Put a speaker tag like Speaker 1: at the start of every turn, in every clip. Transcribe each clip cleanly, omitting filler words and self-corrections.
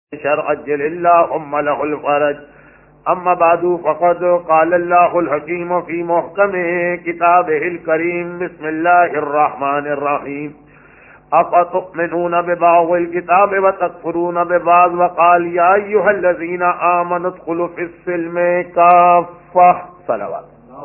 Speaker 1: عجل اللهم له الفرج. اما بعد فقد قال الله الحكيم في محكم كتابه الكريم. بسم الله الرحمن الرحيم. افتؤمنون ببعض الكتاب وتكفرون ببعض وقال يا ايها الذين آمنوا ادخلوا في السلم كافة. صلوات.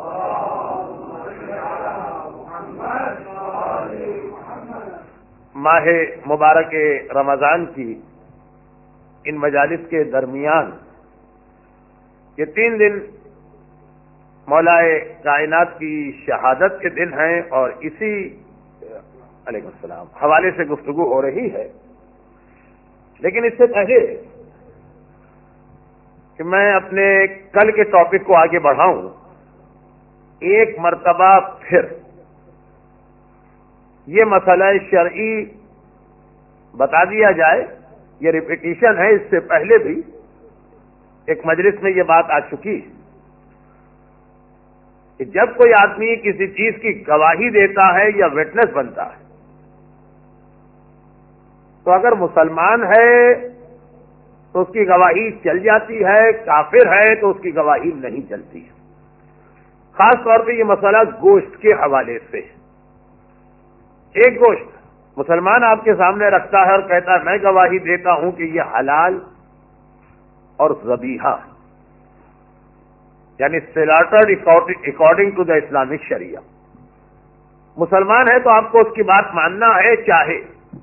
Speaker 1: ماہ مبارک رمضان کی ان مجالس کے درمیان یہ 3 دن مولائے کائنات کی شہادت کے دن ہیں اور اسی علیکم السلام حوالے سے گفتگو ہو رہی ہے. لیکن اس سے پہلے کہ میں اپنے کل کے ٹاپک کو آگے بڑھاؤں، ایک مرتبہ پھر یہ مسئلہ شرعی بتا دیا جائے. یہ ریپیٹیشن ہے، اس سے پہلے بھی ایک مجلس میں یہ بات آ چکی کہ جب کوئی آدمی کسی چیز کی گواہی دیتا ہے یا وٹنس بنتا ہے تو اگر مسلمان ہے تو اس کی گواہی چل جاتی ہے، کافر ہے تو اس کی گواہی نہیں چلتی. خاص طور پہ یہ مسئلہ گوشت کے حوالے سے. ایک گوشت مسلمان آپ کے سامنے رکھتا ہے اور کہتا ہے میں گواہی دیتا ہوں کہ یہ حلال اور ذبیحہ یعنی slaughtered according to the Islamic شریعہ. مسلمان ہے تو آپ کو اس کی بات ماننا ہے، چاہے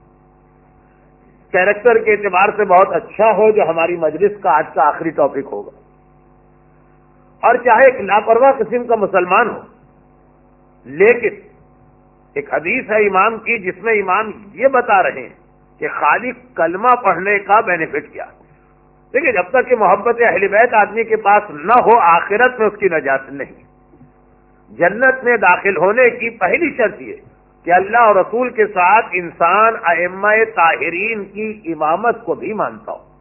Speaker 1: کیریکٹر کے اعتبار سے بہت اچھا ہو جو ہماری مجلس کا آج کا آخری ٹاپک ہوگا، اور چاہے ایک لاپرواہ قسم کا مسلمان ہو. لیکن ایک حدیث ہے امام کی جس میں امام یہ بتا رہے ہیں کہ خالی کلمہ پڑھنے کا بینیفٹ کیا. دیکھیں جب تک کہ محبت اہل بیت آدمی کے پاس نہ ہو آخرت میں اس کی نجات نہیں. جنت میں داخل ہونے کی پہلی شرط یہ کہ اللہ اور رسول کے ساتھ انسان ائمہ طاہرین کی امامت کو بھی مانتا ہو.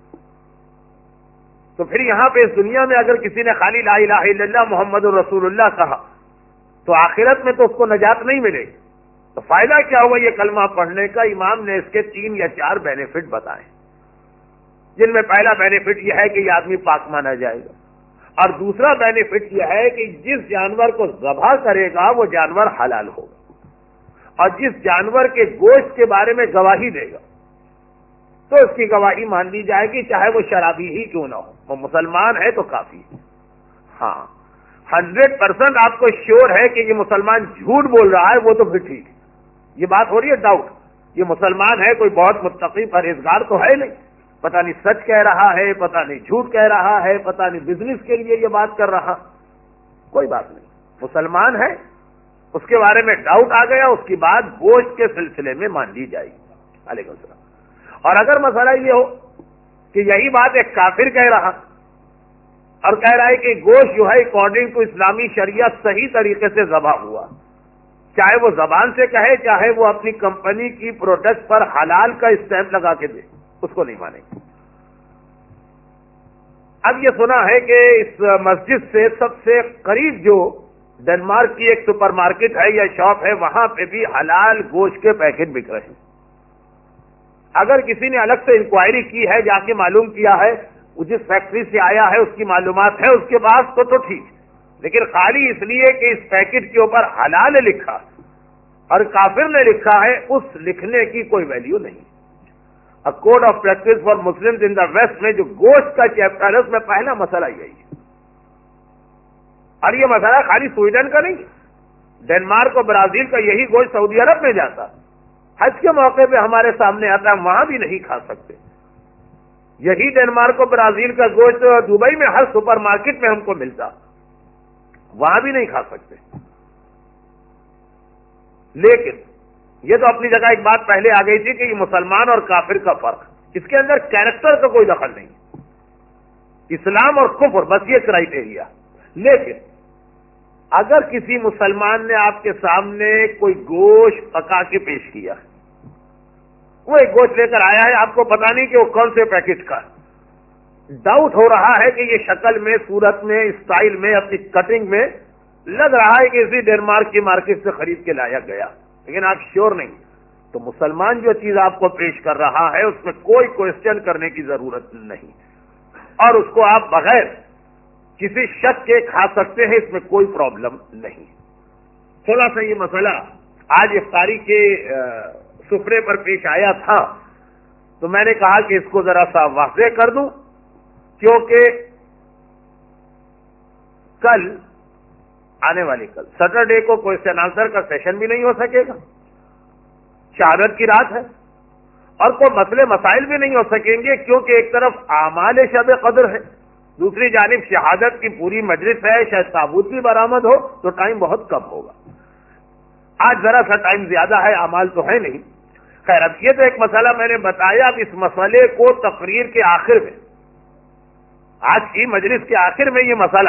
Speaker 1: تو پھر یہاں پہ اس دنیا میں اگر کسی نے خالی لا الہ الا اللہ محمد الرسول اللہ کہا تو آخرت میں تو اس کو نجات نہیں ملے. تو فائدہ کیا ہوا یہ کلمہ پڑھنے کا؟ امام نے اس کے 3 یا 4 بینیفٹ بتائے، جن میں پہلا بینیفٹ یہ ہے کہ یہ آدمی پاک مانا جائے گا، اور دوسرا بینیفٹ یہ ہے کہ جس جانور کو ذبح کرے گا وہ جانور حلال ہوگا، اور جس جانور کے گوشت کے بارے میں گواہی دے گا تو اس کی گواہی مان لی جائے گی، چاہے وہ شرابی ہی کیوں نہ ہو. وہ مسلمان ہے تو کافی ہے. ہاں 100% آپ کو شیور ہے کہ یہ مسلمان جھوٹ بول رہا ہے وہ تو پھر ٹھیک ہے. یہ بات ہو رہی ہے ڈاؤٹ، یہ مسلمان ہے، کوئی بہت متقی پرہیزگار تو ہے نہیں، پتہ نہیں سچ کہہ رہا ہے، پتہ نہیں جھوٹ کہہ رہا ہے، پتہ نہیں بزنس کے لیے یہ بات کر رہا. کوئی بات نہیں، مسلمان ہے، اس کے بارے میں ڈاؤٹ آ گیا، اس کی بات گوشت کے سلسلے میں مان لی جائے گی. علیکم السلام. اور اگر مسئلہ یہ ہو کہ یہی بات ایک کافر کہہ رہا اور کہہ رہا ہے کہ گوشت جو ہے اکارڈنگ ٹو اسلامی شریعت صحیح طریقے سے ذبح ہوا، چاہے وہ زبان سے کہے چاہے وہ اپنی کمپنی کی پروڈکٹ پر حلال کا اسٹیمپ لگا کے دے، اس کو نہیں مانیں گے. اب یہ سنا ہے کہ اس مسجد سے سب سے قریب جو ڈنمارک کی ایک سپر مارکیٹ ہے یا شاپ ہے وہاں پہ بھی حلال گوشت کے پیکٹ بک رہے ہیں. اگر کسی نے الگ سے انکوائری کی ہے، جا کے معلوم کیا ہے، وہ جس فیکٹری سے آیا ہے اس کی معلومات ہے اس کے پاس تو ٹھیک، لیکن خالی اس لیے کہ اس پیکٹ کے اوپر حلال لکھا اور کافر نے لکھا ہے، اس لکھنے کی کوئی ویلیو نہیں. Code of practice for Muslims in the West میں جو گوشت کا چیپٹر ہے اس میں پہلا مسئلہ یہی ہے. اور یہ مسئلہ خالی سویڈن کا نہیں، ڈنمارک اور برازیل کا یہی گوشت سعودی عرب میں جاتا، حج کے موقع پہ ہمارے سامنے آتا ہے، وہاں بھی نہیں کھا سکتے. یہی ڈنمارک اور برازیل کا گوشت دبئی میں ہر سپر مارکیٹ میں ہم کو ملتا، وہاں بھی نہیں کھا سکتے. لیکن یہ تو اپنی جگہ ایک بات پہلے آ گئی تھی کہ یہ مسلمان اور کافر کا فرق، اس کے اندر کیریکٹر کا کوئی دخل نہیں، اسلام اور کفر بس یہ کرائیٹیریا. لیکن اگر کسی مسلمان نے آپ کے سامنے کوئی گوشت پکا کے پیش کیا، وہ ایک گوشت لے کر آیا ہے، آپ کو پتا نہیں کہ وہ کون سے پیکٹ کا، ڈاؤٹ ہو رہا ہے کہ یہ شکل میں، صورت میں، اسٹائل میں، اپنی کٹنگ میں لگ رہا ہے کہ اسی ڈنمارک کی مارکیٹ سے خرید کے لایا گیا، لیکن آپ شیور نہیں. تو مسلمان جو چیز آپ کو پیش کر رہا ہے اس میں کوئی کوشچن کرنے کی ضرورت نہیں، اور اس کو آپ بغیر کسی شک کے کھا سکتے ہیں، اس میں کوئی پرابلم نہیں۔ تھوڑا سا یہ مسئلہ آج افطاری کے سفرے پر پیش آیا تھا، تو میں نے کہا کہ اس کو ذرا سا واضح کر دوں، کیونکہ کل آنے والی کل سیٹرڈے کو کوشچن آنسر کا سیشن بھی نہیں ہو سکے گا، شہادت کی رات ہے، اور کوئی مسئلے مسائل بھی نہیں ہو سکیں گے، کیونکہ ایک طرف اعمال شب قدر ہے، دوسری جانب شہادت کی پوری مجلس ہے، شاید تابوت بھی برآمد ہو، تو ٹائم بہت کم ہوگا۔ آج ذرا سا ٹائم زیادہ ہے، اعمال تو ہے نہیں۔ خیر، اب یہ تو ایک مسئلہ میں نے بتایا، اب اس مسئلے کو تقریر کے آخر میں، آج کی مجلس کے آخر میں یہ مسئلہ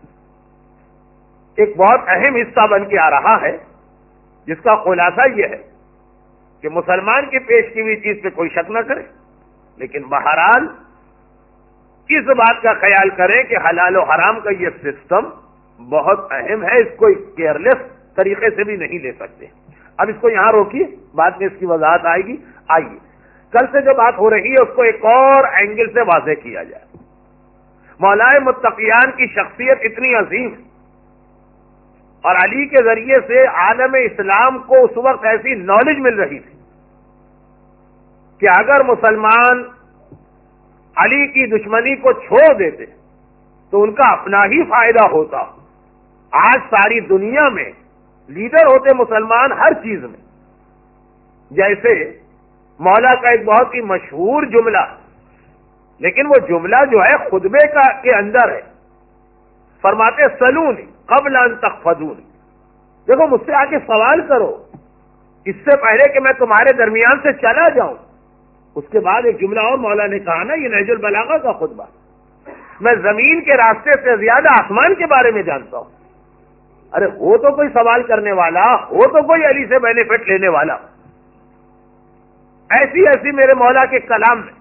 Speaker 1: ایک بہت اہم حصہ بن کے آ رہا ہے، جس کا خلاصہ یہ ہے کہ مسلمان کی پیش کی ہوئی چیز پہ کوئی شک نہ کرے، لیکن بہرحال اس بات کا خیال کریں کہ حلال و حرام کا یہ سسٹم بہت اہم ہے، اس کو کیئرلیس طریقے سے بھی نہیں لے سکتے۔ اب اس کو یہاں روکیے، بعد میں اس کی وضاحت آئے گی۔ آئیے کل سے جو بات ہو رہی ہے اس کو ایک اور اینگل سے واضح کیا جائے۔ مولائے متقیان کی شخصیت اتنی عظیم ہے، اور علی کے ذریعے سے عالم اسلام کو اس وقت ایسی نالج مل رہی تھی کہ اگر مسلمان علی کی دشمنی کو چھوڑ دیتے تو ان کا اپنا ہی فائدہ ہوتا۔ آج ساری دنیا میں لیڈر ہوتے مسلمان ہر چیز میں، جیسے مولا کا ایک بہت ہی مشہور جملہ، لیکن وہ جملہ جو ہے خطبے کے اندر ہے، فرماتے سلونی قبل ان تخفضونی، دیکھو مجھ سے آ کے سوال کرو اس سے پہلے کہ میں تمہارے درمیان سے چلا جاؤں۔ اس کے بعد ایک جملہ اور مولا نے کہا نا، یہ نہج البلاغہ کا خطبہ، میں زمین کے راستے سے زیادہ آسمان کے بارے میں جانتا ہوں۔ ارے ہو تو کوئی سوال کرنے والا، ہو تو کوئی علی سے بینیفٹ لینے والا۔ ایسی ایسی میرے مولا کے کلام میں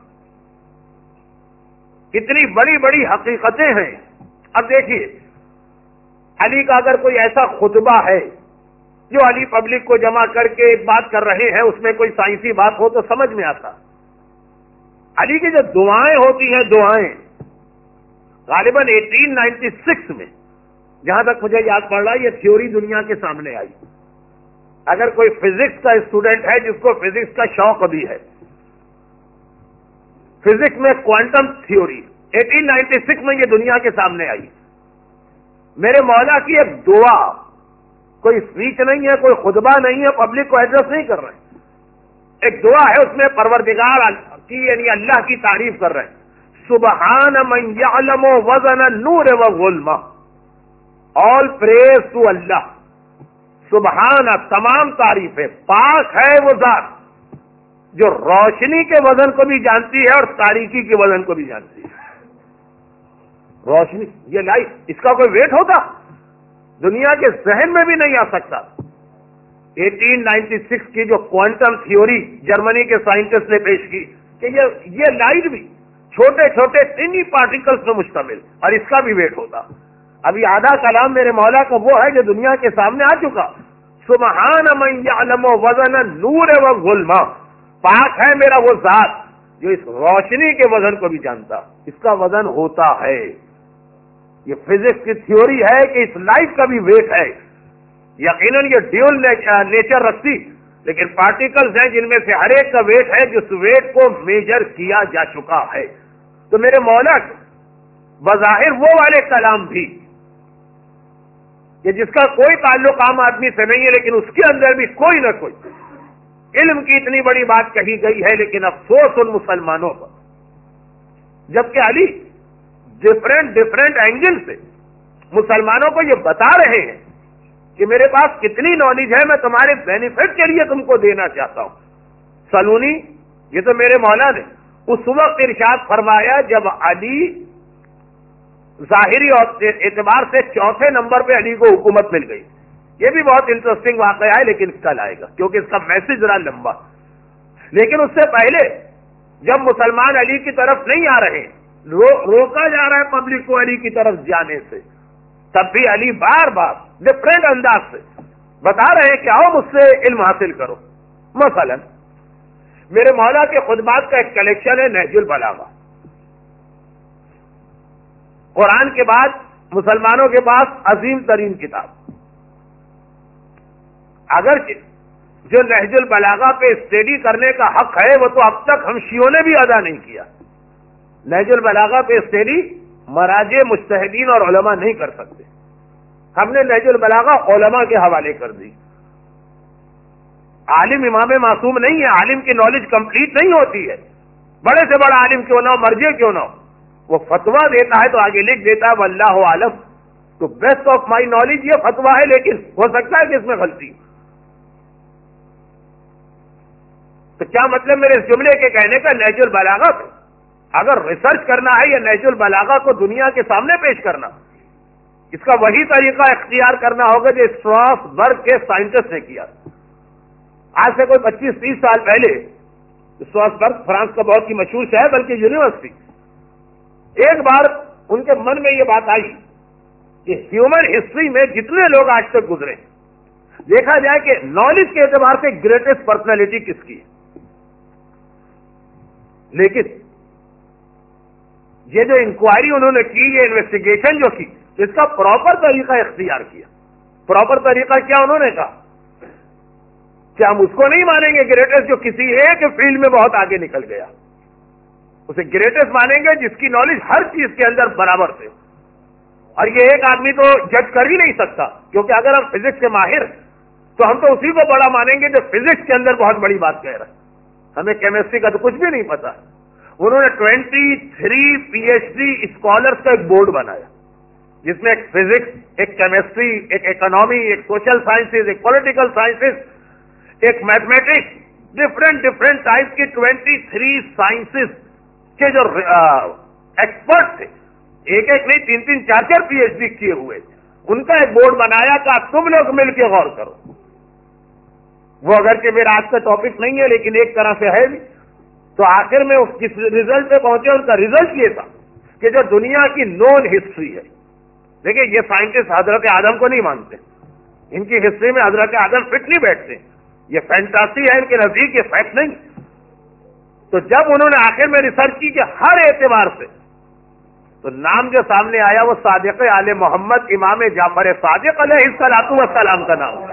Speaker 1: اتنی بڑی بڑی حقیقتیں ہیں۔ اب دیکھیے، علی کا اگر کوئی ایسا خطبہ ہے جو علی پبلک کو جمع کر کے ایک بات کر رہے ہیں، اس میں کوئی سائنسی بات ہو تو سمجھ میں آتا۔ علی کی جو دعائیں ہوتی ہیں، دعائیں غالباً 1896 میں، جہاں تک مجھے یاد پڑ رہا ہے، یہ تھیوری دنیا کے سامنے آئی۔ اگر کوئی فزکس کا اسٹوڈنٹ ہے جس کو فزکس کا شوق بھی ہے، فزکس میں کوانٹم تھیوری 1896 میں یہ دنیا کے سامنے آئی۔ میرے مولا کی ایک دعا، کوئی اسپیچ نہیں ہے، کوئی خطبہ نہیں ہے، پبلک کو ایڈریس نہیں کر رہے، ایک دعا ہے، اس میں پروردگار کی یعنی اللہ کی تعریف کر رہے ہیں۔ سبحان من یعلم وزن النور وظلمہ، آل پریز ٹو اللہ، سبحان، تمام تعریفیں، پاک ہے وہ ذات جو روشنی کے وزن کو بھی جانتی ہے اور تاریکی کے وزن کو بھی جانتی ہے۔ روشنی، یہ لائٹ، اس کا کوئی ویٹ ہوتا؟ دنیا کے ذہن میں بھی نہیں آ سکتا۔ 1896 کی جو کوانٹم تھیوری جرمنی کے سائنٹسٹ نے پیش کی کہ یہ لائٹ بھی چھوٹے چھوٹے ٹینی پارٹیکلز پر مشتمل، اور اس کا بھی ویٹ ہوتا۔ ابھی آدھا کلام میرے مولا کا وہ ہے جو دنیا کے سامنے آ چکا۔ سبحان من یعلم وزن النور وظلمہ، پاک ہے میرا وہ ذات جو اس روشنی کے وزن کو بھی جانتا، اس کا وزن ہوتا ہے۔ یہ فزکس کی تھیوری ہے کہ اس لائٹ کا بھی ویٹ ہے۔ یقیناً یہ ڈیول نیچر رکھتی، لیکن پارٹیکلز ہیں جن میں سے ہر ایک کا ویٹ ہے، جس ویٹ کو میجر کیا جا چکا ہے۔ تو میرے مولا بظاہر وہ والے کلام بھی کہ جس کا کوئی تعلق عام آدمی سے نہیں ہے، لیکن اس کے اندر بھی کوئی نہ کوئی علم کی اتنی بڑی بات کہی گئی ہے، لیکن افسوس ان مسلمانوں پر، جبکہ علی ڈفرینٹ اینگل سے مسلمانوں کو یہ بتا رہے ہیں کہ میرے پاس کتنی نالج ہے، میں تمہارے بینیفٹ کے لیے تم کو دینا چاہتا ہوں۔ سلونی، یہ تو میرے مولا نے اس وقت ارشاد فرمایا جب علی ظاہری اعتبار سے چوتھے نمبر پہ علی کو حکومت مل گئی۔ یہ بھی بہت انٹرسٹنگ واقعہ ہے، لیکن کل آئے گا کیونکہ اس کا میسج ذرا لمبا۔ لیکن اس سے پہلے جب مسلمان علی کی طرف نہیں آ رہے، روکا جا رہا ہے پبلک کو علی کی طرف جانے سے، تب بھی علی بار بار ڈفرینٹ انداز سے بتا رہے ہیں کہ آؤ مجھ سے علم حاصل کرو۔ مثلا میرے مولا کے خطبات کا ایک کلیکشن ہے نہج البلاغہ. قرآن کے بعد مسلمانوں کے پاس عظیم ترین کتاب. اگرچہ جو نہج البلاغہ پہ اسٹڈی کرنے کا حق ہے وہ تو اب تک ہم شیعوں نے بھی ادا نہیں کیا. نہج البلاغہ پہ اسٹڈی مراجع مجتہدین اور علماء نہیں کر سکتے. ہم نے نہج البلاغہ علماء کے حوالے کر دی. عالم امام معصوم نہیں ہے، عالم کی نالج کمپلیٹ نہیں ہوتی ہے. بڑے سے بڑا عالم کیوں نہ ہو، مرجع کیوں نہ ہو، وہ فتویٰ دیتا ہے تو آگے لکھ دیتا ہے واللہ عالم. تو بیسٹ آف مائی نالج یہ فتویٰ ہے، لیکن ہو سکتا ہے کہ اس میں غلطی. تو کیا مطلب میرے اس جملے کے کہنے کا؟ نہج البلاغہ پہ اگر ریسرچ کرنا ہے یا نہج البلاغہ کو دنیا کے سامنے پیش کرنا، اس کا وہی طریقہ اختیار کرنا ہوگا جو اسٹراسبرگ کے سائنٹسٹ نے کیا. آج سے کوئی 25-30 سال پہلے اسٹراسبرگ فرانس کا بہت ہی مشہور شہر بلکہ یونیورسٹی، ایک بار ان کے من میں یہ بات آئی کہ ہیومن ہسٹری میں جتنے لوگ آج تک گزرے دیکھا جائے کہ نالج کے اعتبار سے گریٹسٹ پرسنالٹی کس کی ہے. لیکن یہ جو انکوائری انہوں نے کی، یہ انویسٹیگیشن جو کی، اس کا پراپر طریقہ اختیار کیا. پراپر طریقہ کیا انہوں نے کہا کہ ہم اس کو نہیں مانیں گے گریٹسٹ جو کسی ایک فیلڈ میں بہت آگے نکل گیا. اسے گریٹسٹ مانیں گے جس کی نالج ہر چیز کے اندر برابر سے. اور یہ ایک آدمی تو جج کر ہی نہیں سکتا، کیونکہ اگر ہم فزکس کے ماہر تو ہم تو اسی کو بڑا مانیں گے جو فزکس کے اندر بہت بڑی بات کہہ رہا ہے. ہمیں کیمسٹری کا تو کچھ بھی نہیں پتا. انہوں نے 23 PhD اسکالرس کا ایک بورڈ بنایا جس میں ایک فزکس، ایک کیمسٹری، ایک اکنامی، ایک سوشل سائنسز، ایک پولیٹیکل سائنسز، ایک میتھمیٹکس، ڈفرینٹ ٹائپ کی 23 سائنسز کے جو ایکسپرٹ تھے، ایک نہیں 3 4 PhD کیے ہوئے، ان کا ایک بورڈ بنایا کہ تم لوگ مل کے غور کرو. وہ اگرچہ میرا آج کا ٹاپک نہیں ہے لیکن ایک طرح سے ہے بھی. تو آخر میں کس ریزلٹ پہ پہنچے؟ ان کا ریزلٹ یہ تھا کہ جو دنیا کی نون ہسٹری ہے، دیکھیں یہ سائنٹسٹ حضرت آدم کو نہیں مانتے، ان کی ہسٹری میں حضرت آدم فٹ نہیں بیٹھتے، یہ فینٹاسی ہے ان کے نزدیک، یہ فیکٹ نہیں. تو جب انہوں نے آخر میں ریسرچ کی کہ ہر اعتبار سے، تو نام جو سامنے آیا وہ صادق آل محمد امام جعفر صادق علیہ السلام کا نام.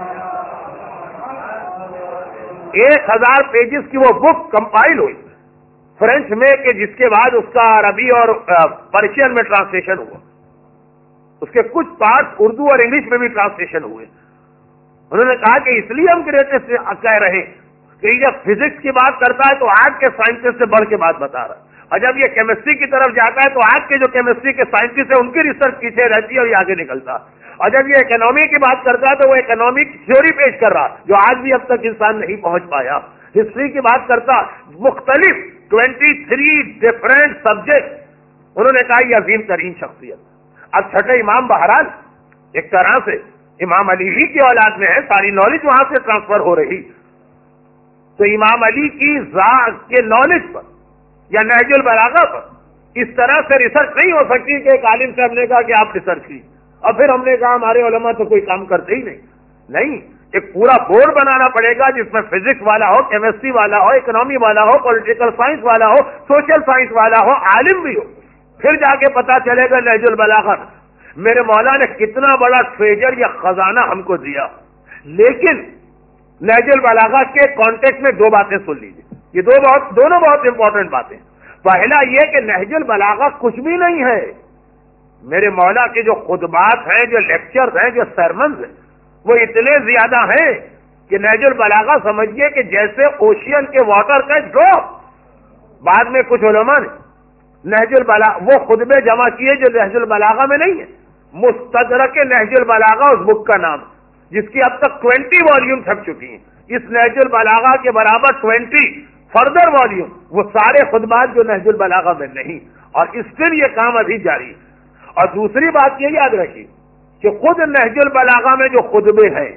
Speaker 1: 1000 پیجز کی وہ بک کمپائل ہوئی فرینچ میں، کہ جس کے بعد اس کا عربی اور پرشین میں ٹرانسلیشن ہوا. اس کے کچھ پارٹس اردو اور انگلش میں بھی ٹرانسلیشن ہوئے. انہوں نے کہا کہ اس لیے ہم گریٹسٹ کہہ رہے کہ جب فزکس کی بات کرتا ہے تو آج کے سائنٹسٹ سے بڑھ کے بات بتا رہا ہے، اور جب یہ کیمسٹری کی طرف جاتا ہے تو آج کے جو کیمسٹری کے سائنٹسٹ ہیں ان کی ریسرچ پیچھے رہتی ہے اور یہ آگے نکلتا ہے. اور جب یہ اکنامی کی بات کرتا ہے تو وہ اکنامک تھیوری پیش کر رہا جو آج بھی اب تک انسان نہیں پہنچ پایا. ہسٹری کی بات کرتا مختلف 23 ڈفرینٹ سبجیکٹ. انہوں نے کہا یہ عظیم ترین شخصیت. اب چھٹے امام بہرحال ایک طرح سے امام علی ہی کی اولاد میں ہے، ساری نالج وہاں سے ٹرانسفر ہو رہی. تو امام علی کی ذات کے نالج پر یا نہج البلاغہ پر اس طرح سے ریسرچ نہیں ہو سکتی کہ ایک عالم صاحب نے کہا کہ آپ ریسرچ کی اور پھر ہم نے کہا ہمارے علماء تو کوئی کام کرتے ہی نہیں. ایک پورا بورڈ بنانا پڑے گا جس میں فزکس والا ہو، کیمسٹری والا ہو، اکنامی والا ہو، پولیٹیکل سائنس والا ہو، سوشل سائنس والا ہو، عالم بھی ہو. پھر جا کے پتا چلے گا نہج البلاغہ میرے مولا نے کتنا بڑا ٹریجر یا خزانہ ہم کو دیا. لیکن نہج البلاغہ کے کانٹیکٹ میں 2 باتیں سن لیجیے، یہ دونوں بہت امپورٹنٹ باتیں. پہلا یہ کہ نہج البلاغہ کچھ بھی نہیں ہے. میرے مولا کے جو خطبات ہیں، جو لیکچرز ہیں، جو سرمنز ہیں، وہ اتنے زیادہ ہیں کہ نہج البلاغہ سمجھیے کہ جیسے اوشین کے واٹر کا ڈراپ. بعد میں کچھ علماء نے نہج البلاغہ وہ خطبے جمع کیے جو نہج البلاغہ میں نہیں ہے. مستدرک نہج البلاغہ اس بک کا نام، جس کی اب تک 20 والیوم چھپ چکی ہیں. اس نہج البلاغہ کے برابر 20 فردر والیوم، وہ سارے خطبات جو نہج البلاغہ میں نہیں. اور اسٹل یہ کام ابھی جاری. اور دوسری بات یہ یاد رکھیے کہ خود نہج البلاغہ میں جو خطبے ہیں،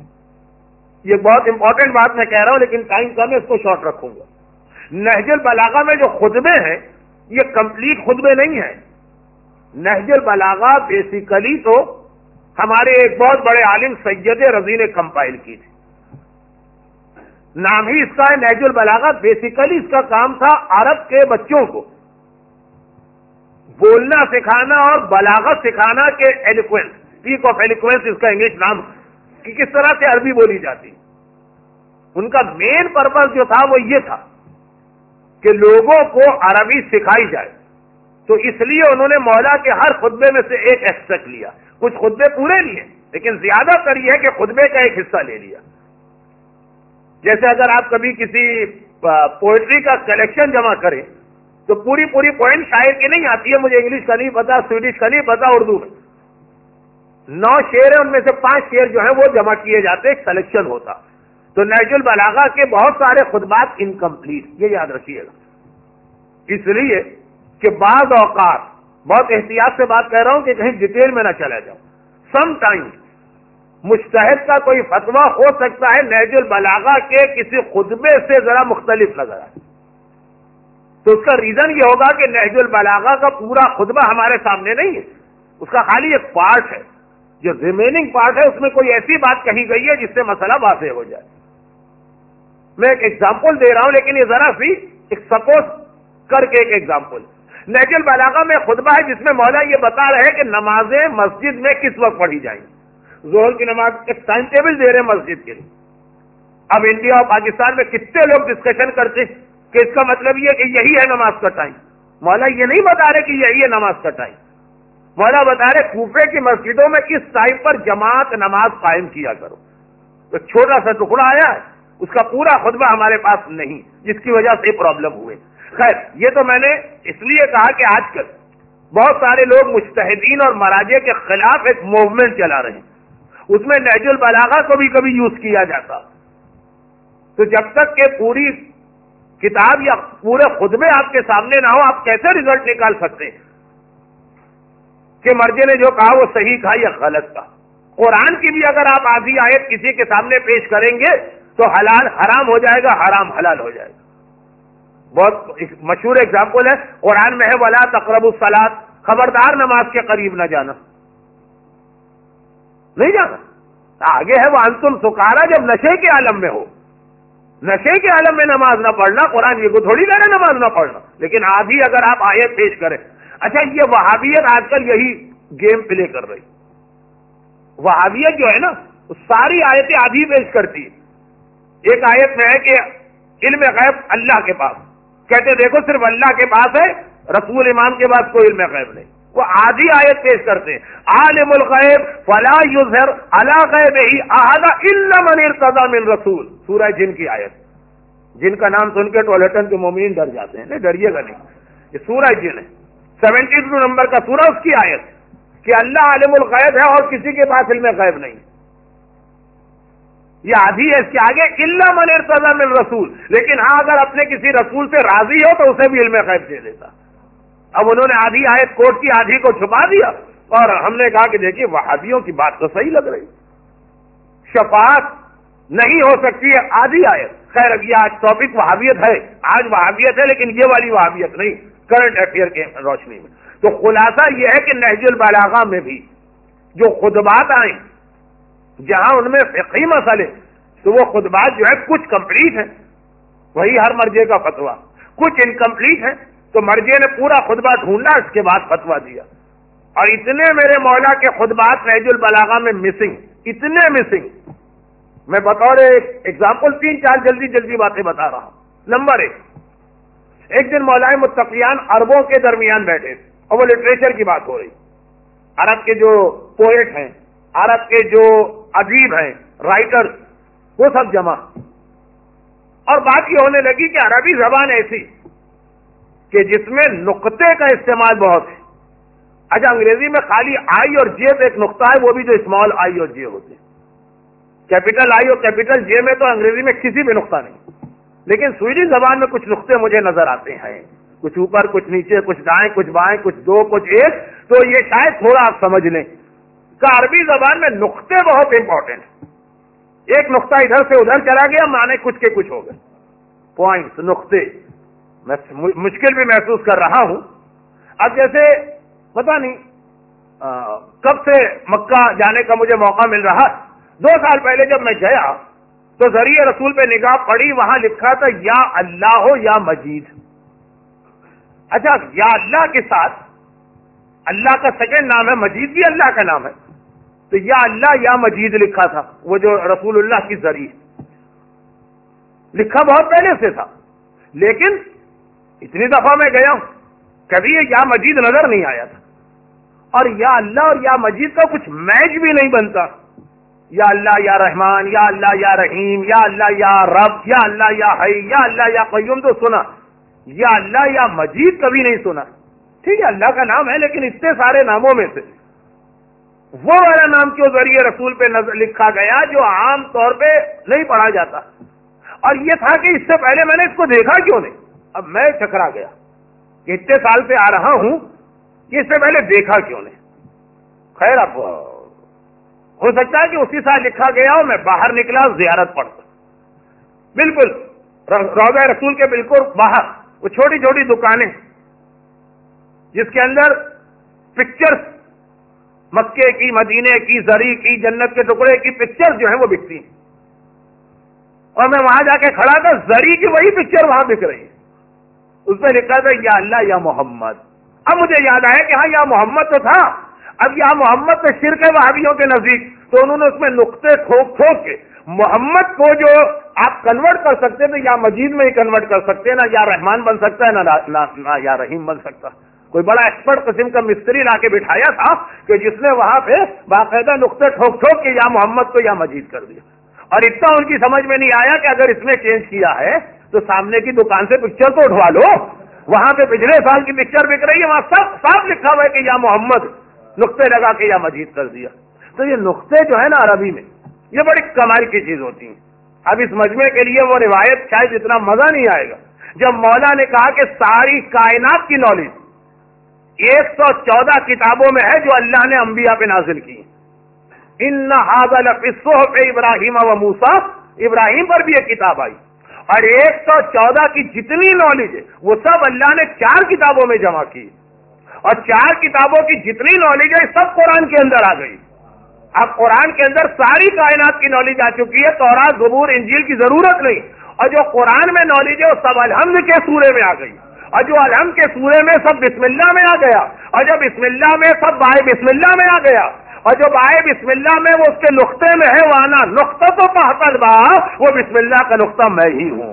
Speaker 1: یہ بہت امپورٹنٹ بات میں کہہ رہا ہوں لیکن ٹائم کم ہے، اس کو شارٹ رکھوں گا. نہج البلاغہ میں جو خطبے ہیں یہ کمپلیٹ خطبے نہیں ہیں. نہج البلاغہ بیسیکلی تو ہمارے ایک بہت بڑے عالم سید رضی نے کمپائل کی تھی. نام ہی اس کا ہے نہج البلاغہ. بیسیکلی اس کا کام تھا عرب کے بچوں کو بولنا سکھانا اور بلاغت سکھانا کہ ایلیکوینس، اسپیک آف ایلیکوینس اس کا انگلش نام، کہ کس طرح سے عربی بولی جاتی. ان کا مین پرپز جو تھا وہ یہ تھا کہ لوگوں کو عربی سکھائی جائے. تو اس لیے انہوں نے مولا کے ہر خطبے میں سے ایک ایکسٹریکٹ لیا. کچھ خطبے پورے لیے لیکن زیادہ تر یہ ہے کہ خطبے کا ایک حصہ لے لیا. جیسے اگر آپ کبھی کسی پوئٹری کا کلیکشن جمع کریں تو پوری پوائنٹ شاعر کی نہیں آتی ہے. مجھے انگلش کا نہیں پتا، سویڈش کا نہیں پتا، اردو میں 9 شعر ہیں، ان میں سے 5 شعر جو ہیں وہ جمع کیے جاتے، ایک سلیکشن ہوتا. تو نہج البلاغہ کے بہت سارے خطبات انکمپلیٹ، یہ یاد رکھیے گا. اس لیے کہ بعض اوقات، بہت احتیاط سے بات کہہ رہا ہوں کہ کہیں ڈیٹیل میں نہ چلا جاؤں، سم ٹائم مجتہد کا کوئی فتویٰ ہو سکتا ہے نہج البلاغہ کے کسی خطبے سے ذرا مختلف نظر آئے. تو اس کا ریزن یہ ہوگا کہ نہج البلاغہ کا پورا خطبہ ہمارے سامنے نہیں ہے، اس کا خالی ایک پارٹ ہے. جو ریمیننگ پارٹ ہے اس میں کوئی ایسی بات کہی گئی ہے جس سے مسئلہ واضح ہو جائے. میں ایک ایگزامپل دے رہا ہوں لیکن یہ ذرا سی ایک سپوز کر کے ایک ایگزامپل. نہج البلاغہ میں خطبہ ہے جس میں مولا یہ بتا رہے کہ نمازیں مسجد میں کس وقت پڑھی جائیں. ظہر کی نماز ایک ٹائم ٹیبل دے رہے ہیں مسجد کے لیے. اب انڈیا اور پاکستان میں کتنے لوگ ڈسکشن کرتے کہ اس کا مطلب یہ کہ یہی ہے نماز کا ٹائم. مولا یہ نہیں بتا رہے کہ یہی ہے نماز کا ٹائم. مولا بتا رہے کوفے کی مسجدوں میں کس ٹائم پر جماعت نماز قائم کیا کرو. تو چھوٹا سا ٹکڑا آیا ہے، اس کا پورا خطبہ ہمارے پاس نہیں، جس کی وجہ سے پرابلم ہوئے. خیر، یہ تو میں نے اس لیے کہا کہ آج کل بہت سارے لوگ مجتہدین اور مراجع کے خلاف ایک موومنٹ چلا رہے ہیں، اس میں نہج البلاغہ کو بھی کبھی یوز کیا جاتا. تو جب تک کہ پوری کتاب یا پورے خطبے آپ کے سامنے نہ ہو، آپ کیسے ریزلٹ نکال سکتے ہیں کہ مرجع نے جو کہا وہ صحیح کہا یا غلط کہا. قرآن کی بھی اگر آپ آدھی آیت کسی کے سامنے پیش کریں گے تو حلال حرام ہو جائے گا، حرام حلال ہو جائے گا. بہت مشہور ایگزامپل ہے قرآن میں ہے وَلَا تَقْرَبُوا الصَّلَاةَ، خبردار نماز کے قریب نہ جانا، نہیں جانا. آگے ہے وَأَنْتُمْ سُكَارَىٰ، جب نشے کے عالم میں ہو، نشے کے عالم میں نماز نہ پڑھنا. قرآن یہ کو تھوڑی کہہ رہا نماز نہ پڑھنا، لیکن آدھی اگر آپ آیت پیش کریں. اچھا، یہ وہابیت آج کل یہی گیم پلے کر رہی. وہابیت جو ہے نا، ساری آیتیں آدھی پیش کرتی ہے. ایک آیت میں ہے کہ علم غیب اللہ کے پاس، کہتے دیکھو صرف اللہ کے پاس ہے، رسول امام کے پاس کوئی علم غیب نہیں. وہ آدھی آیت پیش کرتے ہیں عالم الغیب فلا یظہر علی غیبہ احد الا من ارتضی من رسول. سورہ جن کی آیت، جن کا نام سن کے ٹولیٹن کے مومنین ڈر جاتے ہیں. نہیں ڈریے گا نہیں، یہ سورہ جن ہے، 72 نمبر کا سورہ، اس کی آیت کہ اللہ عالم الغیب ہے اور کسی کے پاس علم غیب نہیں. یہ آدھی ہے، اس کے آگے الا من ارتضی من رسول. لیکن ہاں اگر اپنے کسی رسول سے راضی ہو تو اسے بھی علم غیب دے دیتا. اب انہوں نے آدھی آیت کوٹ کی، آدھی کو چھپا دیا، اور ہم نے کہا کہ دیکھیے وہابیوں کی بات تو صحیح لگ رہی، شفاعت نہیں ہو سکتی ہے، آدھی آیت. خیر اب یہ آج ٹاپک وہابیت ہے، آج وہابیت ہے لیکن یہ والی وہابیت نہیں، کرنٹ افیئر کے روشنی میں. تو خلاصہ یہ ہے کہ نہج البلاغہ میں بھی جو خطبات آئیں جہاں ان میں فقہی مسئلے، تو وہ خطبات جو ہے کچھ کمپلیٹ ہیں، وہی ہر مرجع کا فتویٰ، کچھ انکمپلیٹ ہے. تو مرجع نے پورا خطبہ ڈھونڈا، اس کے بعد فتویٰ دیا. اور اتنے میرے مولا کے خطبات نہج البلاغہ میں مسنگ، اتنے مسنگ. میں بطور ایگزامپل 3-4 جلدی باتیں بتا رہا ہوں. نمبر 1، ایک دن مولا متقیان عربوں کے درمیان بیٹھے اور وہ لٹریچر کی بات ہو رہی. عرب کے جو پوئٹ ہیں، عرب کے جو ادیب ہیں، رائٹر، وہ سب جمع. اور بات یہ ہونے لگی کہ عربی زبان ایسی کہ جس میں نقطے کا استعمال بہت ہے. اچھا، انگریزی میں خالی آئی اور جے پہ ایک نقطہ ہے، وہ بھی جو اسمال آئی اور جے ہوتے ہیں. کیپٹل آئی اور کیپٹل جے میں تو انگریزی میں کسی بھی نقطہ نہیں. لیکن سویڈش زبان میں کچھ نقطے مجھے نظر آتے ہیں، کچھ اوپر، کچھ نیچے، کچھ دائیں، کچھ بائیں، کچھ 2، کچھ 1. تو یہ شاید تھوڑا آپ سمجھ لیں کہ عربی زبان میں نقطے بہت امپورٹنٹ ہیں. ایک نقطہ ادھر سے ادھر چلا گیا، معنی کچھ کے کچھ ہو گئے. پوائنٹس، نقطے، میں مشکل بھی محسوس کر رہا ہوں. اب جیسے پتہ نہیں کب سے مکہ جانے کا مجھے موقع مل رہا. 2 سال پہلے جب میں گیا تو ذریعے رسول پہ نگاہ پڑی، وہاں لکھا تھا یا اللہ ہو یا مجید۔ اچھا، یا اللہ کے ساتھ اللہ کا سیکنڈ نام ہے، مجید بھی اللہ کا نام ہے، تو یا اللہ یا مجید لکھا تھا، وہ جو رسول اللہ کی ذریعے لکھا بہت پہلے سے تھا، لیکن اتنی دفعہ میں گیا ہوں کبھی یہ یا مجید نظر نہیں آیا تھا، اور یا اللہ اور یا مجید کا کچھ میچ بھی نہیں بنتا۔ یا اللہ یا رحمان، یا اللہ یا رحیم، یا اللہ یا رب، یا اللہ یا حی، یا اللہ یا قیوم تو سنا، یا اللہ یا مجید کبھی نہیں سنا۔ ٹھیک ہے، اللہ کا نام ہے، لیکن اتنے سارے ناموں میں سے وہ والا نام کیوں ذریعے رسول پہ لکھا گیا جو عام طور پہ نہیں پڑھا جاتا؟ اور یہ تھا کہ اس سے پہلے میں نے اس کو دیکھا کیوں نہیں؟ اب میں چکرا گیا کہ اتنے سال سے آ رہا ہوں کہ اس سے پہلے دیکھا کیوں نہیں؟ خیر، اب ہو سکتا ہے کہ اسی سال لکھا گیا ہو، میں باہر نکلا زیارت پڑتا، بالکل روضہ رسول کے بالکل باہر وہ چھوٹی چھوٹی دکانیں جس کے اندر پکچرز مکے کی، مدینے کی، زری کی، جنت کے ٹکڑے کی پکچر جو ہیں وہ بکتی ہیں، اور میں وہاں جا کے کھڑا تھا، زری کی وہی پکچر وہاں بک رہی ہے، اس میں لکھا تھا یا اللہ یا محمد۔ اب مجھے یاد آیا کہ ہاں یا محمد تو تھا، اب یا محمد تو شرک ہے وہابیوں کے نزدیک، تو انہوں نے اس میں نقطے ٹھوک ٹھوک کے محمد کو جو آپ کنورٹ کر سکتے تھے یا مجید میں ہی کنورٹ کر سکتے ہیں، نہ یا رحمان بن سکتا ہے نہ یا رحیم بن سکتا۔ کوئی بڑا ایکسپرٹ قسم کا مستری لا کے بٹھایا تھا کہ جس نے وہاں پہ باقاعدہ نقطے ٹھوک ٹھوک کے یا محمد کو یا مجید کر دیا، اور اتنا ان کی سمجھ میں نہیں آیا کہ اگر اس نے چینج کیا ہے تو سامنے کی دکان سے پکچر تو اٹھوا لو، وہاں پہ پچھلے سال کی پکچر بک رہی ہے، وہاں سب صاف لکھا ہوا ہے کہ یا محمد، نقطے لگا کے یا مجید کر دیا۔ تو یہ نقطے جو ہے نا عربی میں یہ بڑی کمال کی چیز ہوتی ہیں۔ اب اس مجمع کے لیے وہ روایت شاید اتنا مزہ نہیں آئے گا جب مولا نے کہا کہ ساری کائنات کی نالج 114 کتابوں میں ہے جو اللہ نے انبیاء پہ نازل کی۔ ان ھذا لفی الصحف ابراہیم و موسیٰ، ابراہیم پر بھی ایک کتاب آئی، اور 114 کی جتنی نالج ہے وہ سب اللہ نے 4 کتابوں میں جمع کی، اور 4 کتابوں کی جتنی نالج ہے سب قرآن کے اندر آ گئی۔ اب قرآن کے اندر ساری کائنات کی نالج آ چکی ہے، تورات، زبور، انجیل کی ضرورت نہیں، اور جو قرآن میں نالج ہے وہ سب الحمد کے سورے میں آ گئی، اور جو الحمد کے سورے میں سب بسم اللہ میں آ گیا، اور جو بسم اللہ میں سب بائے بسم اللہ میں آ گیا، اور جو بائے بسم اللہ میں وہ اس کے نقطے میں ہے، وانا نقطہ تو پہتر با، وہ بسم اللہ کا نقطہ میں ہی ہوں۔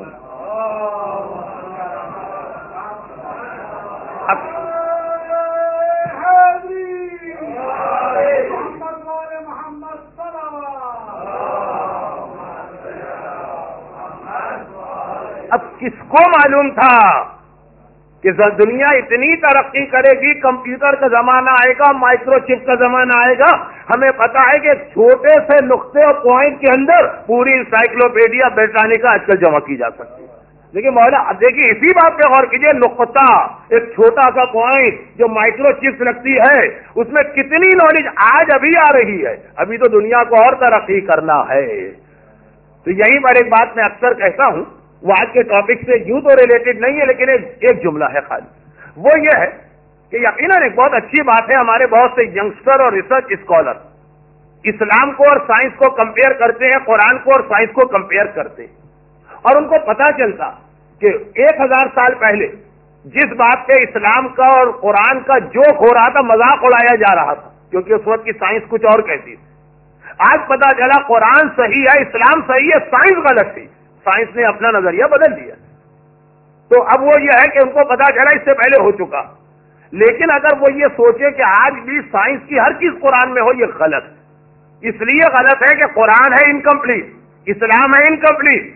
Speaker 1: اب کس کو معلوم تھا کہ دنیا اتنی ترقی کرے گی، کمپیوٹر کا زمانہ آئے گا، مائکرو چپ کا زمانہ آئے گا، ہمیں پتا ہے کہ ایک چھوٹے سے نقطے اور پوائنٹ کے اندر پوری انسائکلوپیڈیا بریٹانیکا آج کل جمع کی جا سکتی ہے۔ لیکن مولا اب دیکھیے اسی بات پہ غور کیجیے، نقطہ ایک چھوٹا سا پوائنٹ جو مائکرو چپس لگتی ہے، اس میں کتنی نالج آج ابھی آ رہی ہے، ابھی تو دنیا کو اور ترقی کرنا ہے۔ تو یہیں پر ایک بات میں اکثر کہتا ہوں، وہ آج کے ٹاپک سے یوں تو ریلیٹڈ نہیں ہے لیکن ایک جملہ ہے خالی، وہ یہ ہے کہ یقیناً ایک بہت اچھی بات ہے، ہمارے بہت سے ینگسٹر اور ریسرچ اسکالر اسلام کو اور سائنس کو کمپیئر کرتے ہیں، قرآن کو اور سائنس کو کمپیئر کرتے ہیں، اور ان کو پتا چلتا کہ 1000 سال پہلے جس بات پہ اسلام کا اور قرآن کا جوک ہو رہا تھا، مذاق اڑایا جا رہا تھا، کیونکہ اس وقت کی سائنس کچھ اور کہتی تھی، آج پتا چلا قرآن صحیح ہے، اسلام صحیح ہے، سائنس غلط تھی، سائنس نے اپنا نظریہ بدل دیا۔ تو اب وہ یہ ہے کہ ان کو پتا چلا اس سے پہلے ہو چکا، لیکن اگر وہ یہ سوچے کہ آج بھی سائنس کی ہر چیز قرآن میں ہو، یہ غلط، اس لیے غلط ہے کہ قرآن ہے انکمپلیٹ، اسلام ہے انکمپلیٹ،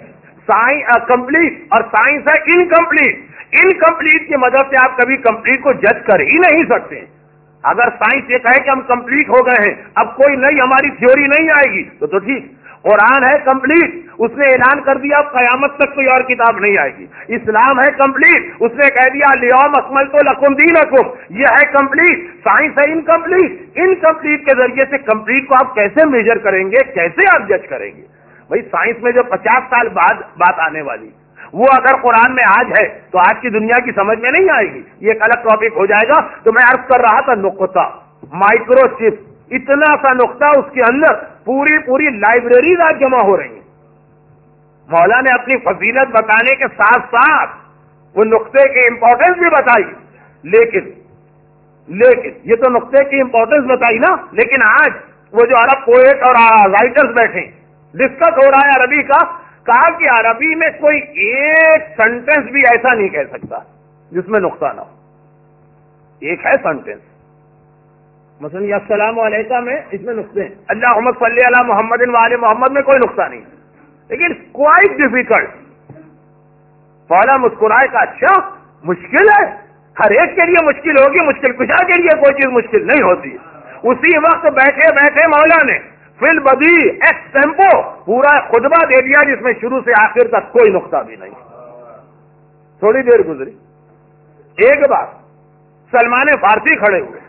Speaker 1: کمپلیٹ اور سائنس ہے انکمپلیٹ۔ انکمپلیٹ کی مدد سے آپ کبھی کمپلیٹ کو جج کر ہی نہیں سکتے۔ اگر سائنس یہ کہے کہ ہم کمپلیٹ ہو گئے ہیں، اب کوئی نئی ہماری تھیوری نہیں آئے گی، تو ٹھیک، قرآن ہے کمپلیٹ، اس نے اعلان کر دیا اب قیامت تک کوئی اور کتاب نہیں آئے گی۔ اسلام ہے کمپلیٹ، اس نے کہہ دیا الیوم اکملت لکم دینکم، یہ ہے کمپلیٹ۔ سائنس ہے انکمپلیٹ، انکمپلیٹ کے ذریعے سے کمپلیٹ کو آپ کیسے میجر کریں گے، کیسے آپ جج کریں گے؟ بھائی سائنس میں جو 50 سال بعد بات آنے والی، وہ اگر قرآن میں آج ہے تو آج کی دنیا کی سمجھ میں نہیں آئے گی، یہ ایک الگ ٹاپک ہو جائے گا۔ تو میں عرض کر رہا تھا نقطہ، مائکرو چپ، اتنا سا نقطہ، اس کے اندر پوری لائبریریز آج جمع ہو رہی ہیں، مولا نے اپنی فضیلت بتانے کے ساتھ ساتھ وہ نقطے کی امپورٹنس بھی بتائی، لیکن یہ تو نقطے کی امپورٹنس بتائی نا، لیکن آج وہ جو عرب پوئٹ اور رائٹرز بیٹھے ڈسکس ہو رہا ہے عربی کا، کہا کہ عربی میں کوئی ایک سینٹنس بھی ایسا نہیں کہہ سکتا جس میں نقطہ نہ ہو۔ ایک ہے سینٹنس مثلا یہ السلام علیکم میں، اس میں نقطے ہیں، اللہم صلی علی محمد وآل محمد میں کوئی نقطہ نہیں، لیکن کوائٹ ڈیفیکلٹ۔ مولا مسکرائے کا اچھا مشکل ہے، ہر ایک کے لیے مشکل ہوگی، مشکل کشا کے لیے کوئی چیز مشکل نہیں ہوتی۔ اسی وقت بیٹھے بیٹھے مولا نے فی البدی ایکس ٹیمپو پورا خطبہ دے دیا جس میں شروع سے آخر تک کوئی نقطہ بھی نہیں۔ تھوڑی دیر گزری، ایک بار سلمان فارسی کھڑے ہوئے۔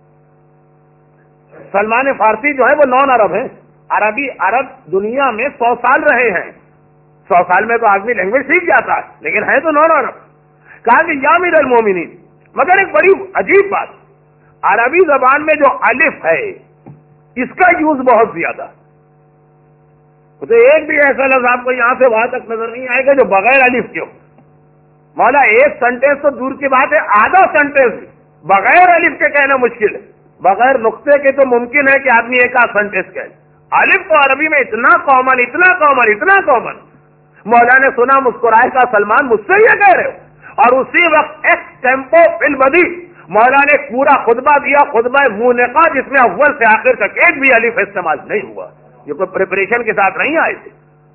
Speaker 1: سلمان فارسی جو ہے وہ نان عرب ہیں، عرب دنیا میں 100 سال رہے ہیں، 100 سال میں تو آدمی لینگویج سیکھ جاتا ہے، لیکن ہے تو نان عرب۔ کہا کہ یا امیر المومنین، مگر ایک بڑی عجیب بات، عربی زبان میں جو الف ہے اس کا یوز بہت زیادہ، تو ایک بھی ایسا لفظ آپ کو یہاں سے وہاں تک نظر نہیں آئے گا جو بغیر الف کے ہو۔ مولا ایک سینٹینس تو دور کی بات ہے، آدھا سینٹینس بغیر الف کے کہنا مشکل ہے، بغیر نقطے کے تو ممکن ہے کہ آدمی ایک آدھ سینٹینس کہے۔ الف تو عربی میں اتنا کامن، اتنا کامن، اتنا کامن۔ مولا نے سنا، مسکرائے کا سلمان مجھ سے یہ کہہ رہے ہو، اور اسی وقت ایکس ٹیمپو فی البدی مولا نے پورا خطبہ دیا، خطبہ مونقہ، جس میں اول سے آخر تک ایک بھی الف استعمال نہیں ہوا۔ یہ کوئی پریپریشن کے ساتھ نہیں آئے تھے،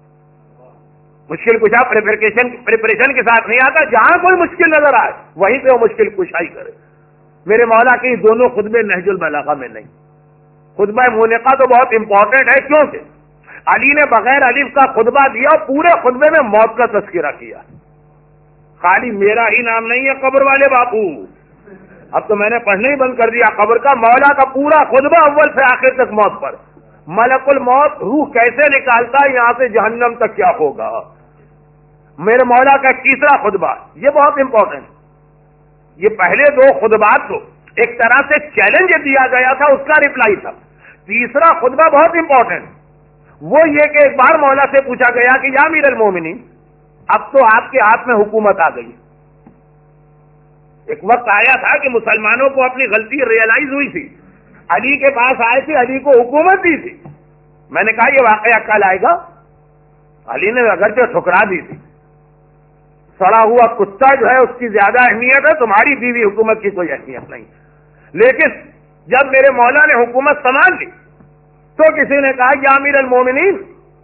Speaker 1: مشکل کشا پریپریشن کے ساتھ نہیں آتا، جہاں کوئی مشکل نظر آئے وہیں پہ وہ مشکل کشائی کرے۔ میرے مولا کے دونوں خطبے نہج البلاغہ میں نہیں۔ خطبہ مونقہ تو بہت امپورٹنٹ ہے، کیونکہ علی نے بغیر الف کا خطبہ دیا اور پورے خطبے میں موت کا تذکرہ کیا۔ خالی میرا ہی نام نہیں ہے قبر والے باپو، اب تو میں نے پڑھنا ہی بند کر دیا قبر کا، مولا کا پورا خطبہ اول سے آخر تک موت پر۔ ملک الموت روح کیسے نکالتا ہے یہاں سے جہنم تک کیا ہوگا، میرے مولا کا تیسرا خطبہ یہ بہت امپورٹنٹ۔ یہ پہلے دو خطبات کو ایک طرح سے چیلنج دیا گیا تھا، اس کا ریپلائی تھا۔ تیسرا خطبہ بہت امپورٹنٹ، وہ یہ کہ ایک بار مولا سے پوچھا گیا کہ یا امیر المومنین، اب تو آپ کے ہاتھ میں حکومت آ گئی۔ ایک وقت آیا تھا کہ مسلمانوں کو اپنی غلطی ریئلائز ہوئی تھی، علی کے پاس آئے تھے، علی کو حکومت دی تھی۔ میں نے کہا یہ واقعہ کل آئے گا، علی نے اگرچہ ٹھکرا دی تھی، سڑا ہوا کتا جو ہے اس کی زیادہ اہمیت ہے، تمہاری بیوی حکومت کی کوئی اہمیت نہیں۔ لیکن جب میرے مولا نے حکومت سنبھال لی تو کسی نے کہا یا امیر المومنین،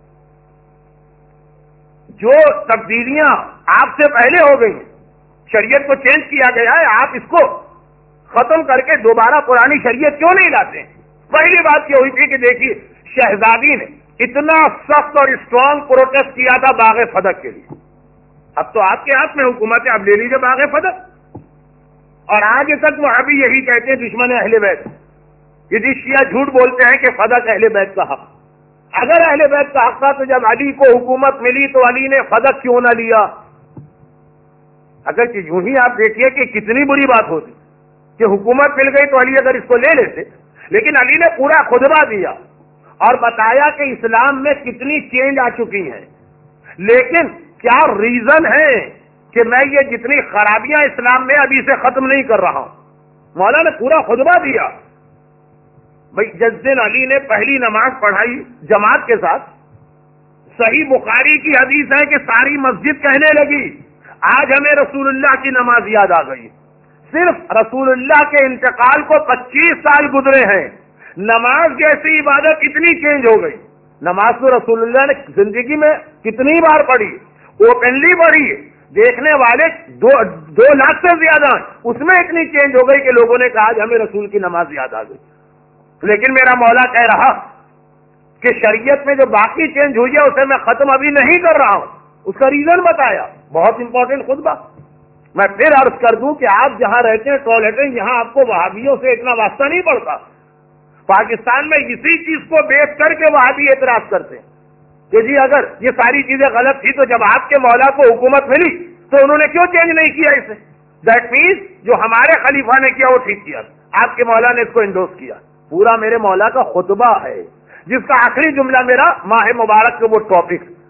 Speaker 1: جو تبدیلیاں آپ سے پہلے ہو گئی ہیں، شریعت کو چینج کیا گیا ہے، آپ اس کو ختم کر کے دوبارہ پرانی شریعت کیوں نہیں لاتے ہیں؟ پہلی بات یہ ہوئی تھی کہ دیکھیے شہزادی نے اتنا سخت اور اسٹرانگ پروٹیسٹ کیا تھا باغ فدق کے لیے، اب تو آپ کے ہاتھ میں حکومت ہے، اب لے لیجیے باغ فدق۔ اور آگے تک وہ ابھی یہی کہتے ہیں دشمن اہل بیت، یہ شیعہ جھوٹ بولتے ہیں کہ فدق اہل بیت کا حق۔ اگر اہل بیت کا حق تھا تو جب علی کو حکومت ملی تو علی نے فدق کیوں نہ لیا؟ اگر یوں ہی آپ دیکھیے کہ کتنی بری بات ہوتی کہ حکومت مل گئی تو علی اگر اس کو لے لیتے، لیکن علی نے پورا خطبہ دیا اور بتایا کہ اسلام میں کتنی چینج آ چکی ہیں، لیکن کیا ریزن ہے کہ میں یہ جتنی خرابیاں اسلام میں ابھی سے ختم نہیں کر رہا ہوں۔ مولا نے پورا خطبہ دیا۔ بھائی جس دن علی نے پہلی نماز پڑھائی جماعت کے ساتھ، صحیح بخاری کی حدیث ہے کہ ساری مسجد کہنے لگی آج ہمیں رسول اللہ کی نماز یاد آ گئی۔ صرف رسول اللہ کے انتقال کو 25 سال گزرے ہیں، نماز جیسی عبادت اتنی چینج ہو گئی۔ نماز تو رسول اللہ نے زندگی میں کتنی بار پڑھی، اوپنلی پڑھی، دیکھنے والے 2 لاکھ سے زیادہ، اس میں اتنی چینج ہو گئی کہ لوگوں نے کہا آج ہمیں رسول کی نماز یاد آ گئی۔ لیکن میرا مولا کہہ رہا کہ شریعت میں جو باقی چینج ہوئی ہے اسے میں ختم ابھی نہیں کر رہا ہوں، اس کا ریزن بتایا۔ بہت امپورٹنٹ خطبہ۔ میں پھر عرض کر دوں کہ آپ جہاں رہتے ہیں ٹوائلٹیں، یہاں آپ کو وہابیوں سے اتنا واسطہ نہیں پڑتا۔ پاکستان میں اسی چیز کو بیس کر کے وہابی اعتراض کرتے ہیں کہ جی اگر یہ ساری چیزیں غلط تھی تو جب آپ کے مولا کو حکومت ملی تو انہوں نے کیوں چینج نہیں کیا اسے؟ دیٹ مینس جو ہمارے خلیفہ نے کیا وہ ٹھیک کیا، آپ کے مولا نے اس کو انڈوس کیا۔ پورا میرے مولا کا خطبہ ہے جس کا آخری جملہ میرا ماہ مبارک کے وہ ٹاپک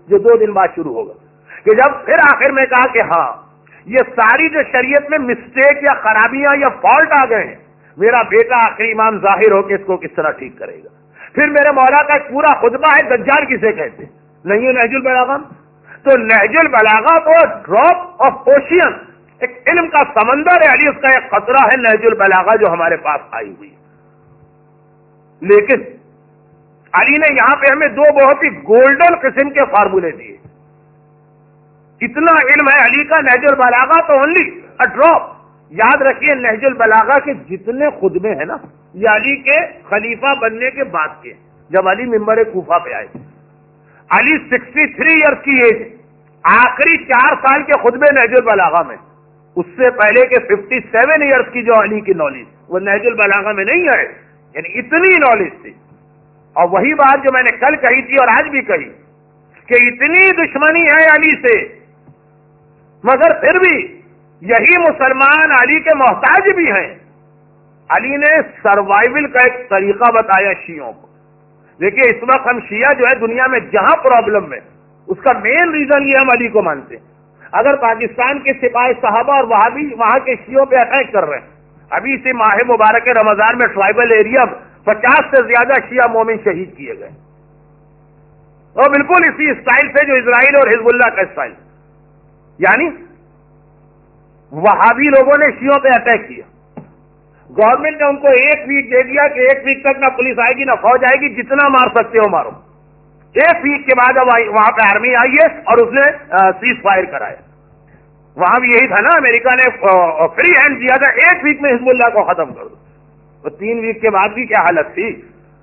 Speaker 1: جو 2 دن بعد شروع ہوگا، کہ جب پھر آخر میں کہا کہ ہاں یہ ساری جو شریعت میں مسٹیک یا خرابیاں یا فالٹ آ گئے ہیں، میرا بیٹا آخری امام ظاہر ہو کے اس کو کس طرح ٹھیک کرے گا۔ پھر میرے مولا کا ایک پورا خطبہ ہے دجال کسے کہتے نہیں ہے نہج البلاغہ، تو نہج البلاغہ تو ڈراپ آف اوشین، ایک علم کا سمندر ہے علی، اس کا ایک قطرہ ہے نہج البلاغہ جو ہمارے پاس آئی ہوئی ہے۔ لیکن علی نے یہاں پہ ہمیں 2 بہت ہی گولڈن قسم کے فارمولے دیے۔ اتنا علم ہے علی کا، نہج البلاغہ تو اونلی اے ڈراپ۔ یاد رکھیے نہج البلاغہ کے جتنے خطبے ہیں نا، یہ علی کے خلیفہ بننے کے بعد کے، جب علی ممبر کوفہ پہ آئے، علی 63 ایئرس کی ایج، آخری 4 سال کے خطبے نہج البلاغہ میں، اس سے پہلے کے 57 ایئرس کی جو علی کی نالج وہ نہج البلاغہ میں نہیں ہے، یعنی اتنی نالج تھی۔ اور وہی بات جو میں نے کل کہی تھی اور آج بھی کہی کہ اتنی دشمنی ہے علی سے، مگر پھر بھی یہی مسلمان علی کے محتاج بھی ہیں۔ علی نے سروائیول کا ایک طریقہ بتایا شیعوں کو۔ دیکھیے اس وقت ہم شیعہ جو ہے دنیا میں جہاں پرابلم ہے، اس کا مین ریزن یہ ہم علی کو مانتے ہیں۔ اگر پاکستان کے سپاہی صحابہ اور وہابی وہاں کے شیعوں پہ اٹیک کر رہے ہیں، ابھی سے ماہ مبارک رمضان میں ٹرائبل ایریا 50 سے زیادہ شیعہ مومن شہید کیے گئے، اور بالکل اسی اسٹائل سے جو اسرائیل اور حزب اللہ کا اسٹائل، یعنی وہابی لوگوں نے شیعوں پہ اٹیک کیا۔ گورنمنٹ نے ان کو 1 ویک دے دیا کہ 1 ویک تک نہ پولیس آئے گی نہ فوج آئے گی، جتنا مار سکتے ہو مارو۔ 1 ویک کے بعد اب وہاں پہ آرمی آئی ہے اور اس نے سیز فائر کرایا۔ وہاں بھی یہی تھا نا، امریکہ نے فری ہینڈ دیا تھا 1 ویک میں حزب اللہ کو ختم کر دو، تو 3 ویک کے بعد بھی کیا حالت تھی۔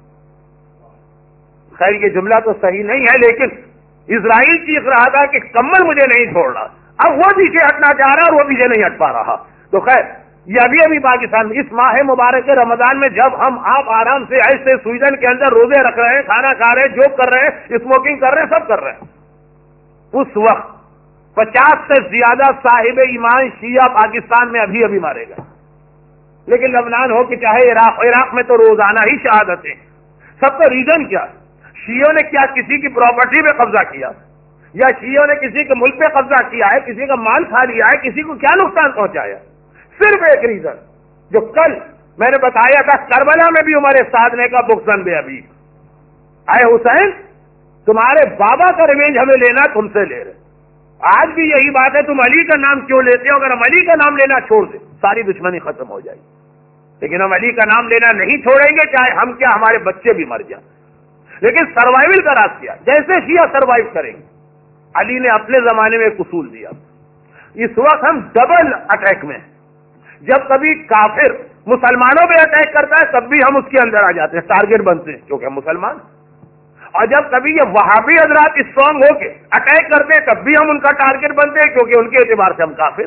Speaker 1: خیر یہ جملہ تو صحیح نہیں ہے، لیکن اسرائیل چیخ رہا تھا کہ کمل مجھے نہیں چھوڑ رہا، اب وہ پیچھے ہٹنا چاہ رہا اور وہ پیچھے نہیں ہٹ پا رہا۔ تو خیر یہ ابھی پاکستان میں اس ماہ مبارک رمضان میں جب ہم آپ آرام سے ایسے سویڈن کے اندر روزے رکھ رہے ہیں، کھانا کھا رہے ہیں، جوک کر رہے ہیں، اسموکنگ کر رہے ہیں، سب کر رہے ہیں، اس وقت 50 سے زیادہ صاحب ایمان شیعہ پاکستان میں ابھی مارے گئے۔ لیکن لبنان ہو کہ چاہے عراق میں تو روزانہ ہی شہادتیں۔ سب کا ریزن کیا؟ شیعوں نے کیا کسی کی پراپرٹی پہ قبضہ کیا، یا شیعوں نے کسی کے ملک پہ قبضہ کیا ہے، کسی کا مال کھا لیا ہے، کسی کو کیا نقصان پہنچایا؟ صرف ایک ریزن جو کل میں نے بتایا تھا، کربلا میں بھی عمر سعد نے کہا بغضاً بے ابی، اے حسین تمہارے بابا کا ریونج ہمیں لینا، تم سے لے رہے۔ آج بھی یہی بات ہے، تم علی کا نام کیوں لیتے ہو؟ اگر ہم علی کا نام لینا چھوڑ دیں ساری دشمنی ختم ہو جائے گی، لیکن ہم علی کا نام لینا نہیں چھوڑیں گے، چاہے ہم کیا ہمارے بچے بھی مر جائیں۔ لیکن سروائیول کا راز کیا؟ جیسے شیعہ سروائیو کریں گے، علی نے اپنے زمانے میں ایک اصول دیا۔ اس وقت ہم ڈبل اٹیک میں ہیں، جب کبھی کافر مسلمانوں پہ اٹیک کرتا ہے تب بھی ہم اس کے اندر آ جاتے ہیں، ٹارگیٹ بنتے ہیں کیونکہ ہم مسلمان، اور جب کبھی یہ وہابی حضرات اسٹرانگ ہو کے اٹیک کرتے ہیں تب بھی ہم ان کا ٹارگیٹ بنتے ہیں کیونکہ ان کے اعتبار سے ہم کافر۔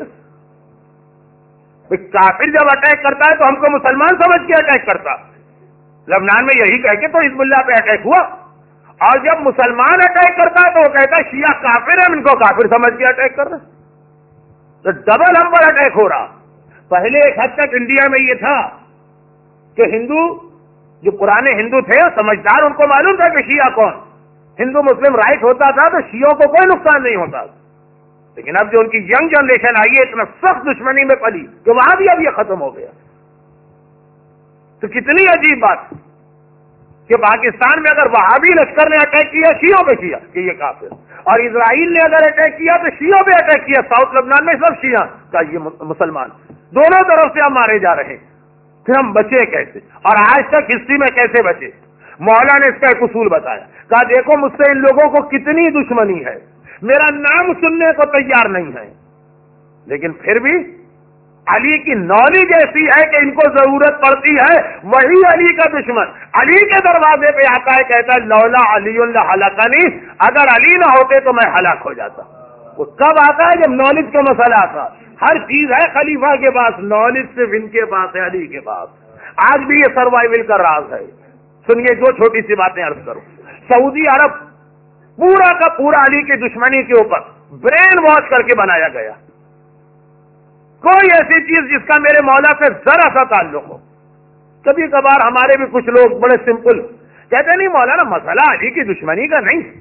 Speaker 1: کافر جب اٹیک کرتا ہے تو ہم کو مسلمان سمجھ کے اٹیک کرتا، لبنان میں یہی کہہ کے تو حزب اللہ پہ اٹیک ہوا، اور جب مسلمان اٹیک کرتا ہے تو وہ کہتا ہے شیعہ کافر ہیں، ان کو کافر سمجھ کے اٹیک کر رہے ہیں، تو ڈبل ہم پر اٹیک ہو رہا۔ پہلے ایک حد تک انڈیا میں یہ تھا کہ ہندو جو پرانے ہندو تھے سمجھدار، ان کو معلوم تھا کہ شیعہ کون، ہندو مسلم رائٹ ہوتا تھا تو شیعوں کو کوئی نقصان نہیں ہوتا۔ لیکن اب جو ان کی ینگ جنریشن آئی ہے اتنا سخت دشمنی میں پلی کہ وہاں بھی اب یہ ختم ہو گیا۔ تو کتنی عجیب بات کہ پاکستان میں اگر وہابی لشکر نے اٹیک کیا شیعوں پہ کیا کہ یہ کافر، اور اسرائیل نے اگر اٹیک کیا تو شیعوں پہ اٹیک کیا، ساؤتھ لبنان میں سب شیعہ کا یہ مسلمان، دونوں طرف سے ہم مارے جا رہے ہیں، پھر ہم بچے کیسے؟ اور آج تک ہسٹری میں کیسے بچے؟ مولا نے اس کا ایک اصول بتایا، کہا دیکھو مجھ سے ان لوگوں کو کتنی دشمنی ہے، میرا نام سننے کو تیار نہیں ہے، لیکن پھر بھی علی کی نالج ایسی ہے کہ ان کو ضرورت پڑتی ہے، وہی علی کا دشمن علی کے دروازے پہ آتا ہے، کہتا ہے لولا علی لہلکنی، اگر علی نہ ہوتے تو میں ہلاک ہو جاتا۔ وہ کب آتا ہے؟ جب نالج کا مسئلہ آتا۔ ہر چیز ہے خلیفہ کے پاس، نالج صرف ان کے پاس ہے، علی کے پاس۔ آج بھی یہ سروائیول کا راز ہے۔ سنیے جو چھوٹی سی باتیں عرض کروں، سعودی عرب پورا کا پورا علی کی دشمنی کے اوپر برین واش کر کے بنایا گیا، کوئی ایسی چیز جس کا میرے مولا سے ذرا سا تعلق ہو۔ کبھی کبھار ہمارے بھی کچھ لوگ بڑے سمپل کہتے نہیں مولانا مسئلہ علی کی دشمنی کا نہیں،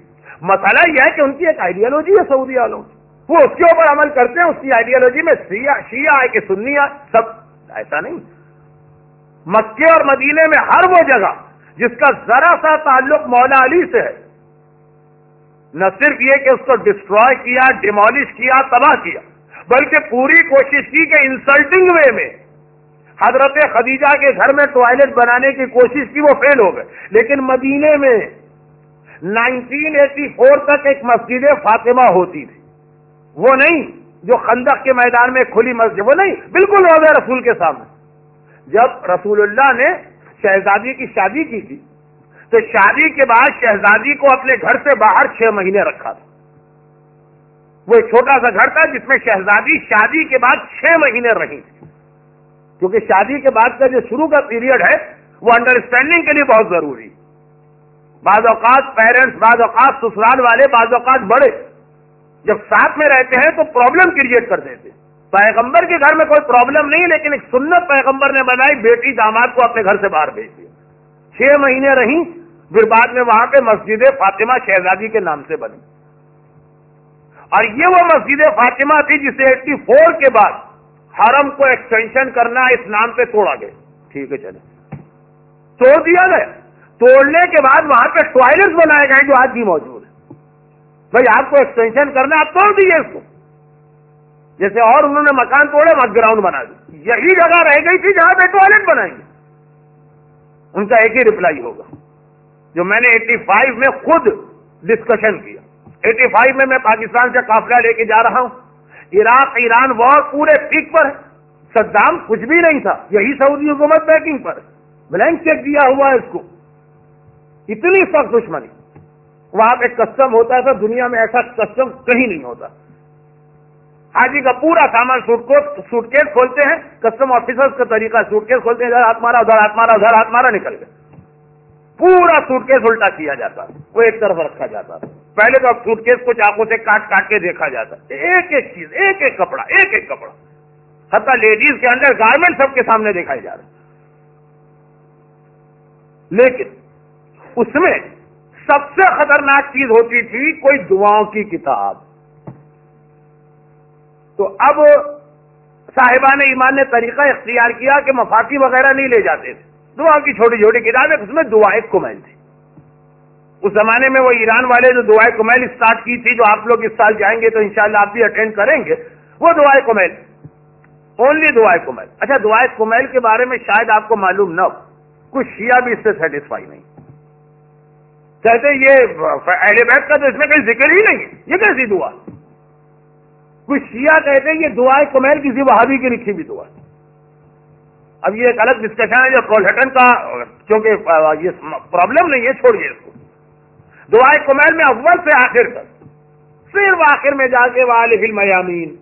Speaker 1: مسئلہ یہ ہے کہ ان کی ایک آئیڈیالوجی ہے سعودی والوں کی، وہ اس کے اوپر عمل کرتے ہیں، اس کی آئیڈیالوجی میں شیعہ ہے کہ سنی ہے، سب ایسا نہیں۔ مکے اور مدینے میں ہر وہ جگہ جس کا ذرا سا تعلق مولا علی سے ہے، نہ صرف یہ کہ اس کو ڈسٹروائے کیا، ڈیمولش کیا، تباہ کیا، بلکہ پوری کوشش کی کہ انسلٹنگ وے میں حضرت خدیجہ کے گھر میں ٹوائلٹ بنانے کی کوشش کی، وہ فیل ہو گئے۔ لیکن مدینے میں 1984 تک ایک مسجد فاطمہ ہوتی تھی، وہ نہیں جو خندق کے میدان میں کھلی مسجد، وہ نہیں، بالکل روضہ رسول کے سامنے۔ جب رسول اللہ نے شہزادی کی شادی کی تھی تو شادی کے بعد شہزادی کو اپنے گھر سے باہر 6 مہینے رکھا تھا۔ وہ ایک چھوٹا سا گھر تھا جس میں شہزادی شادی کے بعد 6 مہینے رہی تھی، کیونکہ شادی کے بعد کا جو شروع کا پیریڈ ہے وہ انڈرسٹینڈنگ کے لیے بہت ضروری۔ بعض اوقات پیرنٹس، بعض اوقات سسرال والے، بعض اوقات بڑے جب ساتھ میں رہتے ہیں تو پرابلم کریٹ کر دیتے۔ پیغمبر کے گھر میں کوئی پرابلم نہیں، لیکن ایک سنت پیغمبر نے بنائی، بیٹی داماد کو اپنے گھر سے باہر بھیج دیا۔ 6 مہینے رہیں، پھر بعد میں وہاں پہ مسجد فاطمہ شہزادی کے نام سے بنی، اور یہ وہ مسجد فاطمہ تھی جسے 84 کے بعد حرم کو ایکسٹینشن کرنا اس نام پہ توڑا گیا۔ ٹھیک ہے، چلے توڑ دیا گیا۔ توڑنے کے بعد وہاں پہ ٹوائلٹس بنائے گئے جو آج بھی موجود ہیں۔ بھائی آپ کو ایکسٹینشن کرنا، آپ توڑ دیجیے اس کو، جیسے اور انہوں نے مکان توڑے وہاں گراؤنڈ بنا دی، یہی جگہ رہ گئی تھی جہاں پہ ٹوائلٹ بنائیں گے۔ ان کا ایک ہی ریپلائی ہوگا جو میں نے 85 میں خود ڈسکشن کیا۔ 85 میں پاکستان سے قافلہ لے کے جا رہا ہوں، عراق ایران وار پورے پیک پر ہے، صدام کچھ بھی نہیں تھا، یہی سعودی حکومت بیکنگ پر، بلینک چیک دیا ہوا ہے اس کو، اتنی سخت دشمنی۔ وہاں پہ کسٹم ہوتا تھا، دنیا میں ایسا کسٹم کہیں نہیں ہوتا۔ حاجی کا پورا سامان سوٹ کیس کھولتے ہیں، کسٹم آفیسرز کا طریقہ سوٹ کیس کھولتے ہیں، ادھر ہاتھ مارا، ادھر ہاتھ مارا، ادھر ہاتھ مارا، نکل گئے۔ پورا سوٹ کیس الٹا کیا جاتا، وہ ایک طرف رکھا جاتا۔ پہلے تو اب سوٹ کیس کو چاقو سے کاٹ کاٹ کے دیکھا جاتا، ایک ایک چیز، ایک ایک کپڑا، ایک ایک کپڑا، حتیٰ لیڈیز کے انڈر گارمنٹ سب کے سامنے دکھائے جا رہے۔ لیکن اس میں سب سے خطرناک چیز ہوتی تھی کوئی دعاؤں کی کتاب۔ تو اب صاحبان ایمان نے طریقہ اختیار کیا کہ مفاتی وغیرہ نہیں لے جاتے تھے، دعا کی چھوٹی چھوٹی کتابیں، اس میں دعائے کمیل تھی۔ اس زمانے میں وہ ایران والے جو دعائے کمیل اسٹارٹ کی تھی، جو آپ لوگ اس سال جائیں گے تو انشاءاللہ آپ بھی اٹینڈ کریں گے، وہ دعائے کمیل، اونلی دعائے کمیل۔ اچھا، دعائے کمیل کے بارے میں شاید آپ کو معلوم نہ ہو، کچھ شیعہ بھی اس سے سیٹسفائی نہیں، کہتے یہ اہل بیت کا تو اس میں کوئی ذکر ہی نہیں ہے، یہ کیسی دعا؟ کچھ شیعہ کہتے ہیں یہ دعائے کمیل کسی وہابی کی لکھی بھی دعا ہے۔ اب یہ ایک الگ ڈسکشن ہے جو پرولیٹن کا، کیونکہ یہ پرابلم نہیں ہے، چھوڑیے اس کو۔ دعائے کمیل میں اول سے آخر تک صرف آخر میں جا کے وَعَلَيْهِ الْمَيَامِينَ،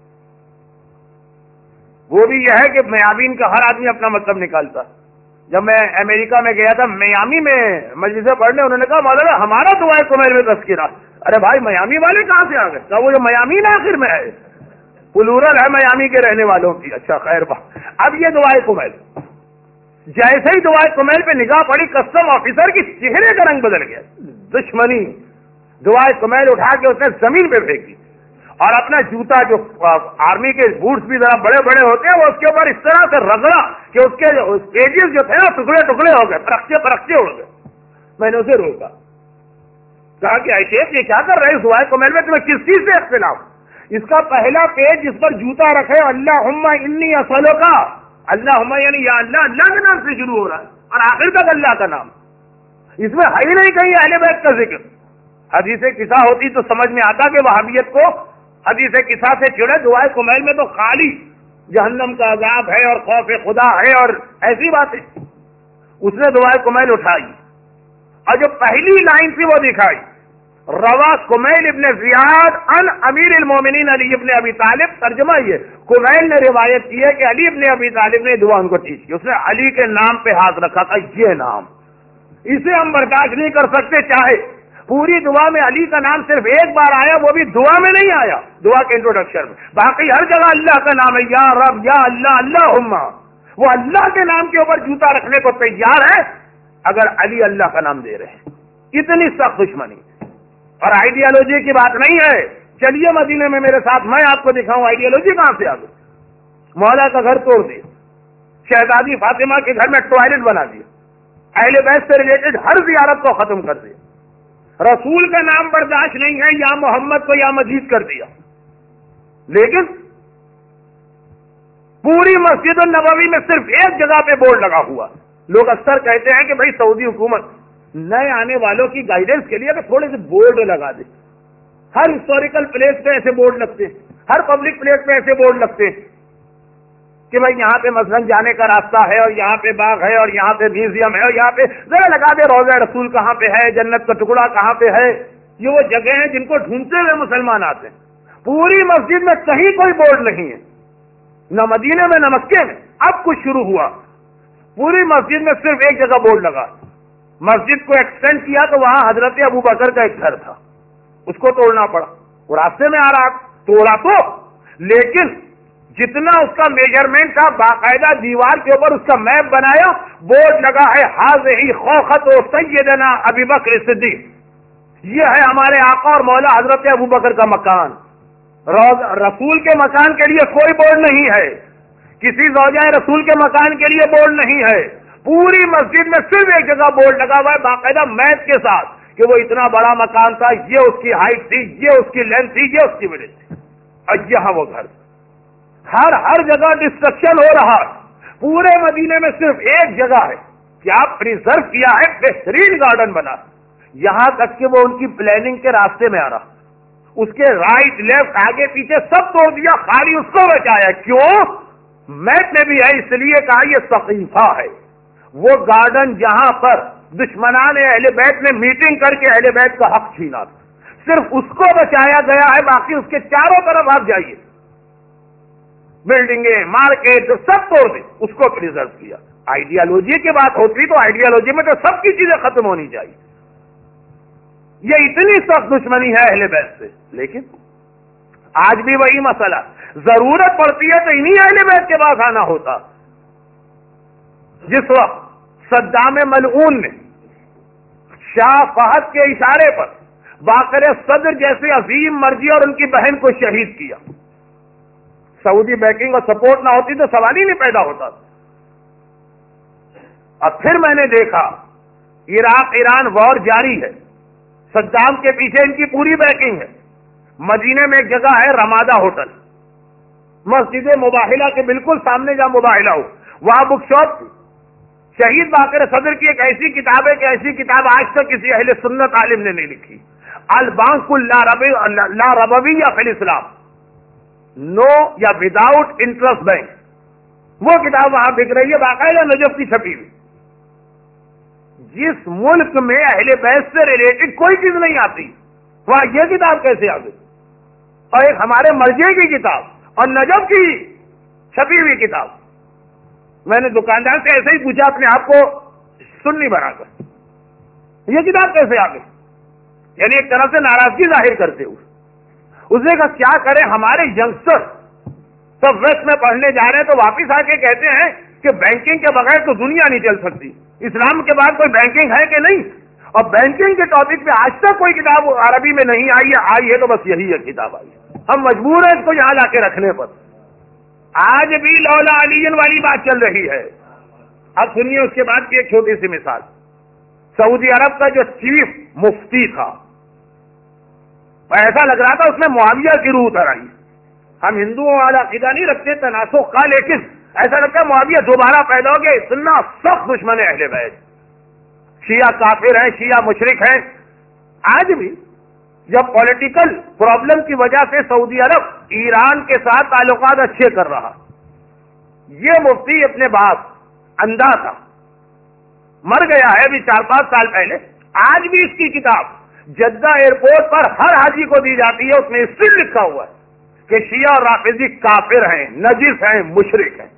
Speaker 1: وہ بھی یہ ہے کہ میامین کا ہر آدمی اپنا مطلب نکالتا۔ جب میں امریکہ میں گیا تھا، میامی میں مجلسیں پڑھنے، انہوں نے کہا مولانا ہمارا دعائے کمیل میں تذکرہ۔ ارے بھائی میامی والے کہاں سے آ گئے؟ کہا وہ جو میامین آخر میں ہے، پلورل ہے میامی کے رہنے والوں کی۔ اچھا خیر بات، اب یہ دعائے کمیل، جیسے ہی دعائے کمیل پہ نگاہ پڑی، کسٹم آفیسر کی چہرے کا رنگ بدل گیا، دشمنی۔ دعائے کمیل اٹھا کے اس نے زمین پہ پھینکی، اور اپنا جوتا، جو آرمی کے بوٹس بھی ذرا بڑے بڑے ہوتے ہیں، وہ اس کے اوپر اس طرح سے رگڑا کہ اس کے پیجز جو تھے نا ٹکڑے ٹکڑے ہو گئے، پرخچے اڑ گئے۔ میں نے اسے روکا، کہا کہ اے شیخ یہ کیا کر رہے اس دعائے کمیل میں، تمہیں کس چیز سے اختلاف؟ اس کا پہلا پیج جس پر جوتا رکھے اللہم انی اسألک، اللہم یعنی یا اللہ، اللہ کے نام سے شروع ہو رہا ہے، اور آخر تک اللہ کا نام، اس میں ہے ہی نہیں کہیں اہل بیت کا ذکر۔ حدیث قصہ ہوتی تو سمجھ میں آتا کہ وہابیت کو حدیث قصہ سے چھڑے، دعائے کمیل میں تو خالی جہنم کا عذاب ہے اور خوف خدا ہے اور ایسی باتیں۔ اس نے دعائے کمیل اٹھائی، اور جو پہلی لائن تھی وہ دکھائی، روا کمیل ابن زیاد ان امیر المومنین علی ابن ابی طالب۔ ترجمہ یہ، کمیل نے روایت کی ہے کہ علی ابن ابی طالب نے دعا ان کو ٹھیک کی، اس نے علی کے نام پہ ہاتھ رکھا تھا، یہ نام، اسے ہم برداشت نہیں کر سکتے، چاہے پوری دعا میں علی کا نام صرف ایک بار آیا، وہ بھی دعا میں نہیں آیا، دعا کے انٹروڈکشن میں، باقی ہر جگہ اللہ کا نام ہے، یا رب، یا اللہ، اللہم۔ وہ اللہ کے نام کے اوپر جوتا رکھنے کو تیار ہے اگر علی اللہ کا نام دے رہے ہیں، اتنی سخت دشمنی۔ اور آئیڈیالوجی کی بات نہیں ہے. چلیے مدینے میں میرے ساتھ، میں آپ کو دکھاؤں آئیڈیالوجی کہاں سے آ گئی. مولا کا گھر توڑ دیا، شہزادی فاطمہ کے گھر میں ٹوائلٹ بنا دیا، اہل بیت سے ریلیٹڈ ہر زیارت کو ختم کر دیا، رسول کا نام برداشت نہیں ہے، یا محمد کو یا مجید کر دیا. لیکن پوری مسجد النبوی میں صرف ایک جگہ پہ بورڈ لگا ہوا. لوگ اکثر کہتے ہیں کہ بھائی سعودی حکومت نئے آنے والوں کی گائیڈنس کے لیے تھوڑے سے بورڈ لگا دے. ہر ہسٹوریکل پلیس پہ ایسے بورڈ لگتے ہیں، ہر پبلک پلیس پہ ایسے بورڈ لگتے ہیں کہ بھائی یہاں پہ مثلاً جانے کا راستہ ہے، اور یہاں پہ باغ ہے، اور یہاں پہ میوزیم ہے، اور یہاں پہ ذرا لگا دے روضہ رسول کہاں پہ ہے، جنت کا ٹکڑا کہاں پہ ہے. یہ وہ جگہ ہیں جن کو ڈھونڈتے ہوئے مسلمان آتے ہیں. پوری مسجد میں کہیں کوئی بورڈ نہیں ہے، نہ مدینے میں نہ مکے میں. اب کچھ شروع ہوا، پوری مسجد میں صرف ایک جگہ بورڈ لگا. مسجد کو ایکسٹینڈ کیا تو وہاں حضرت ابو بکر کا ایک گھر تھا، اس کو توڑنا پڑا. وہ راستے میں آ رہا، توڑا تو، لیکن جتنا اس کا میجرمنٹ تھا باقاعدہ دیوار کے اوپر اس کا میپ بنایا، بورڈ لگا ہے حاضی خوخت و سیدنا ابی بکر صدیق. یہ ہے ہمارے آقا اور مولا حضرت ابو بکر کا مکان. رسول کے مکان کے لیے کوئی بورڈ نہیں ہے، کسی زوجہ رسول کے مکان کے لیے بورڈ نہیں ہے. پوری مسجد میں صرف ایک جگہ بورڈ لگا ہوا ہے باقاعدہ میپ کے ساتھ کہ وہ اتنا بڑا مکان تھا، یہ اس کی ہائٹ تھی، یہ اس کی لینتھ تھی، یہ اس کی وڈتھ تھی، اور یہاں وہ گھر. ہر جگہ ڈسٹرکشن ہو رہا. پورے مدینے میں صرف ایک جگہ ہے کہ آپ پریزرو کیا ہے، بہترین گارڈن بنا، یہاں تک کہ وہ ان کی پلاننگ کے راستے میں آ رہا. اس کے رائٹ لیفٹ آگے پیچھے سب توڑ دیا، خالی اس کو بچایا. کیوں؟ میپ میں بھی ہے، اس لیے کہا یہ سقیفہ ہے، وہ گارڈن جہاں پر دشمنان اہل بیت نے میٹنگ کر کے اہل بیت کا حق چھینا تھا. صرف اس کو بچایا گیا ہے، باقی اس کے چاروں طرف آپ جائیے بلڈنگیں، مارکیٹ سب توڑ دیں، اس کو پریزرو کیا. آئیڈیالوجی کی بات ہوتی تو آئیڈیالوجی میں تو سب کی چیزیں ختم ہونی چاہیے. یہ اتنی سخت دشمنی ہے اہل بیت سے. لیکن آج بھی وہی مسئلہ، ضرورت پڑتی ہے تو انہی اہل بیت کے پاس آنا ہوتا. جس وقت صدام ملعون نے شاہ فہد کے اشارے پر باقر صدر جیسے عظیم مرجع اور ان کی بہن کو شہید کیا، سعودی بیکنگ اور سپورٹ نہ ہوتی تو سوال ہی نہیں پیدا ہوتا. اب پھر میں نے دیکھا عراق ایران وار جاری ہے، صدام کے پیچھے ان کی پوری بیکنگ ہے. مدینے میں ایک جگہ ہے رمادہ ہوٹل، مسجد مباہلہ کے بالکل سامنے جہاں مباہلہ ہو، وہاں بک شاپ تھی. شہید باقر صدر کی ایک ایسی کتاب ہے کہ ایسی کتاب آج تک کسی اہل سنت عالم نے نہیں لکھی، البانک لا ربویہ فی الاسلام، نو یا وداؤٹ انٹرسٹ بینک. وہ کتاب وہاں بک رہی ہے، باقاعدہ نجف کی چھپی ہوئی. جس ملک میں اہل بیت سے ریلیٹڈ کوئی چیز نہیں آتی وہاں یہ کتاب کیسے آ گئی؟ اور ایک ہمارے مرجع کی کتاب اور نجف کی چھپی ہوئی کتاب. میں نے دکاندار سے ایسے ہی پوچھا اپنے آپ کو سنی بنا کر، یہ کتاب کیسے آ گئی؟ یعنی ایک طرح سے ناراضگی ظاہر کرتے ہوئے. اس نے کہا کیا کریں، ہمارے ینگسٹر سب ویسٹ میں پڑھنے جا رہے ہیں تو واپس آ کے کہتے ہیں کہ بینکنگ کے بغیر تو دنیا نہیں چل سکتی، اسلام کے بعد کوئی بینکنگ ہے کہ نہیں؟ اور بینکنگ کے ٹاپک پہ آج تک کوئی کتاب عربی میں نہیں آئی ہے تو بس یہی ہے کتاب آئی. ہم مجبور ہیں اس کو یہاں لا کے رکھنے پر. آج بھی لولا علی والی بات چل رہی ہے. اب سنیے اس کے بعد کی ایک چھوٹی سی مثال. سعودی عرب کا جو چیف مفتی تھا، ایسا لگ رہا تھا اس میں معاویہ کی روح اتر آئی. ہم ہندوؤں والا عقیدہ نہیں رکھتے تناسخ کا، لیکن ایسا لگتا ہے معاویہ دوبارہ پیدا ہو گیا. اتنا سخت دشمن ہے اہل بیت، شیعہ کافر ہیں، شیعہ مشرک ہیں. آج بھی جب پولیٹیکل پرابلم کی وجہ سے سعودی عرب ایران کے ساتھ تعلقات اچھے کر رہا، یہ مفتی اپنے باپ اندھا تھا، مر گیا ہے ابھی 4-5 سال پہلے. آج بھی اس کی کتاب جدہ ایئرپورٹ پر ہر حاجی کو دی جاتی ہے، اس میں اسٹل لکھا ہوا ہے کہ شیعہ اور رافضی کافر ہیں، نجس ہیں، مشرک ہیں.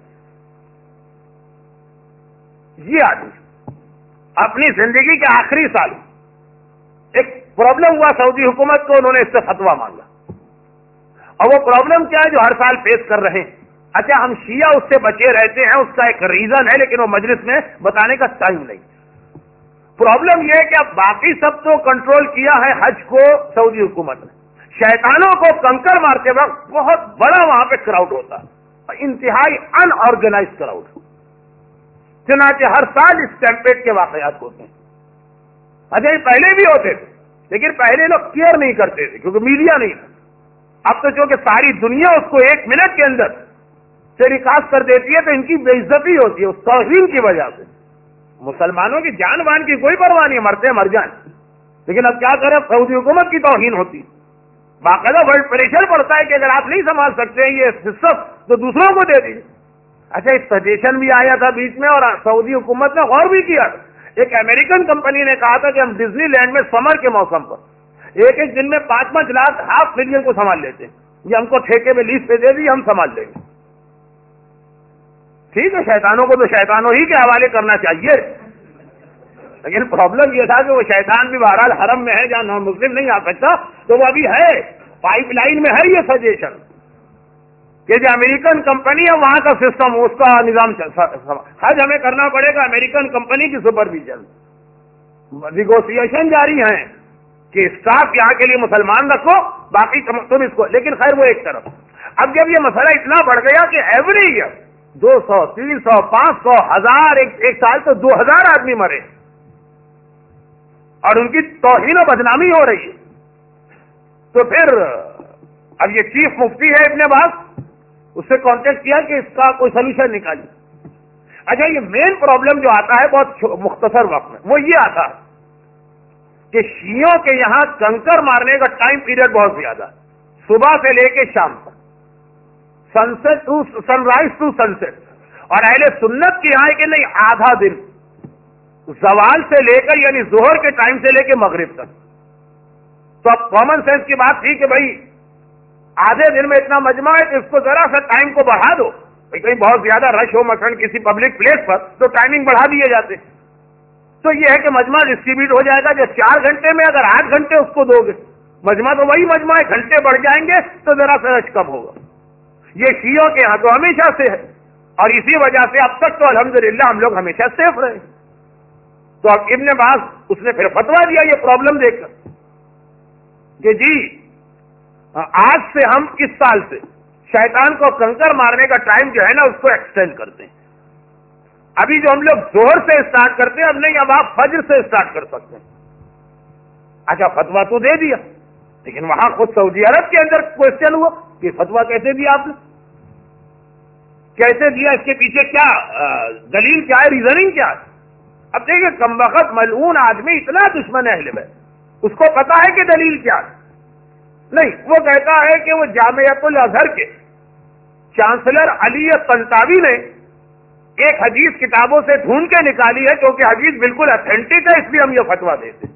Speaker 1: یہ آدمی اپنی زندگی کے آخری سال ایک پرابلم ہوا سعودی حکومت کو، انہوں نے اس سے فتویٰ مانگا. اور وہ پرابلم کیا ہے جو ہر سال فیس کر رہے ہیں؟ اچھا ہم شیعہ اس سے بچے رہتے ہیں، اس کا ایک ریزن ہے، لیکن وہ مجلس میں بتانے کا ٹائم نہیں. پرابلم یہ ہے کہ اب باقی سب تو کنٹرول کیا ہے حج کو سعودی حکومت نے، شیطانوں کو کنکر مارتے وقت بہت بڑا وہاں پہ کراؤڈ ہوتا ہے، انتہائی ان آرگنائز کراؤڈ، چنانچہ ہر سال اسٹیمپیڈ کے واقعات ہوتے ہیں۔ اچھا پہلے بھی ہوتے تھے لیکن پہلے لوگ کیئر نہیں کرتے تھے کیونکہ میڈیا نہیں تھا، اب تو چونکہ ساری دنیا اس کو 1 منٹ کے اندر ٹیلی کاسٹ کر دیتی ہے تو ان کی بے عزتی ہوتی ہے اس توہین کی وجہ سے۔ مسلمانوں کی جان وان کی کوئی پرواہ نہیں، مرتے مر جائیں، لیکن اب کیا کریں، سعودی حکومت کی توہین ہوتی، باقاعدہ ورلڈ پریشر پڑتا ہے کہ اگر آپ نہیں سنبھال سکتے یہ سسٹم تو دوسروں کو دے دیجیے۔ اچھا ایک سجیشن بھی آیا تھا بیچ میں اور سعودی حکومت نے غور بھی کیا تھا، ایک امریکن کمپنی نے کہا تھا کہ ہم ڈزنی لینڈ میں سمر کے موسم پر ایک دن میں 5-5 لاکھ ½ ملین کو سنبھال لیتے ہیں، یہ ہم کو ٹھیکے میں لیز پہ دے دی، ہم سنبھال لیں گے۔ ٹھیک ہے، شیطانوں کو تو شیطانوں ہی کے حوالے کرنا چاہیے، لیکن پرابلم یہ تھا کہ وہ شیطان بھی بہرحال حرم میں ہے جہاں نان مسلم نہیں آ سکتا، تو وہ ابھی ہے پائپ لائن میں ہے یہ سجیشن کہ جو امریکن کمپنی ہے وہاں کا سسٹم اس کا نظام حج ہمیں کرنا پڑے گا امریکن کمپنی کی سپرویژن، نیگوسیشن جاری ہیں کہ اسٹاف یہاں کے لیے مسلمان رکھو باقی تم اس کو، لیکن خیر وہ ایک طرف۔ اب جب یہ مسئلہ اتنا بڑھ گیا کہ ایوری ایئر 200 300 500 1000 ایک سال تو 2000 آدمی مرے اور ان کی توہین و بدنامی ہو رہی ہے، تو پھر اب یہ چیف مفتی ہے ابن باز، اس سے کانٹیکٹ کیا کہ اس کا کوئی سولوشن نکالیے۔ اچھا یہ مین پرابلم جو آتا ہے بہت مختصر وقت میں وہ یہ آتا ہے کہ شیعوں کے یہاں کنکر مارنے کا ٹائم پیریڈ بہت زیادہ ہے، صبح سے لے کے شام تک، sunrise to sunset, اور اہل سنت کی یہاں ہے کہ نہیں آدھا دن، زوال سے لے کر یعنی ظہر کے ٹائم سے لے کے مغرب تک۔ تو اب کامن سینس کی بات تھی کہ بھائی آدھے دن میں اتنا مجمع ہے کہ اس کو ذرا سا ٹائم کو بڑھا دو، کہیں بہت زیادہ رش ہو مثلا کسی پبلک پلیس پر تو ٹائمنگ بڑھا دیے جاتے، تو یہ ہے کہ مجمع ڈسٹریبیوٹ ہو جائے گا، جو 4 گھنٹے میں اگر 8 گھنٹے اس کو دو گے، مجمع تو وہی مجمع ہے، گھنٹے بڑھ جائیں گے تو ذرا سا رش کم ہوگا۔ یہ شیعوں کے یہاں تو ہمیشہ سے ہے اور اسی وجہ سے اب تک تو الحمدللہ ہم لوگ ہمیشہ سیف رہے۔ تو اب ابن باز اس نے پھر فتویٰ دیا یہ پرابلم دیکھ کر کہ جی آج سے ہم اس سال سے شیطان کو کنکر مارنے کا ٹائم جو ہے نا اس کو ایکسٹینڈ کرتے ہیں، ابھی جو ہم لوگ ظہر سے اسٹارٹ کرتے ہیں اب نہیں، اب آپ فجر سے اسٹارٹ کر سکتے ہیں۔ اچھا فتویٰ تو دے دیا، لیکن وہاں خود سعودی عرب کے اندر کوشچن ہوا کہ فتویٰ کیسے دیا آپ نے، کیسے دیا، اس کے پیچھے کیا دلیل کیا ہے، ریزننگ کیا ہے؟ اب دیکھیں کمبخت ملعون آدمی اتنا دشمن اہل بیت، اس کو پتا ہے کہ دلیل کیا ہے؟ نہیں، وہ کہتا ہے کہ وہ جامعۃ الازہر کے چانسلر علی طنطاوی نے ایک حدیث کتابوں سے ڈھونڈ کے نکالی ہے کیونکہ حدیث بالکل اتھینٹک ہے، اس لیے ہم یہ فتویٰ دیتے۔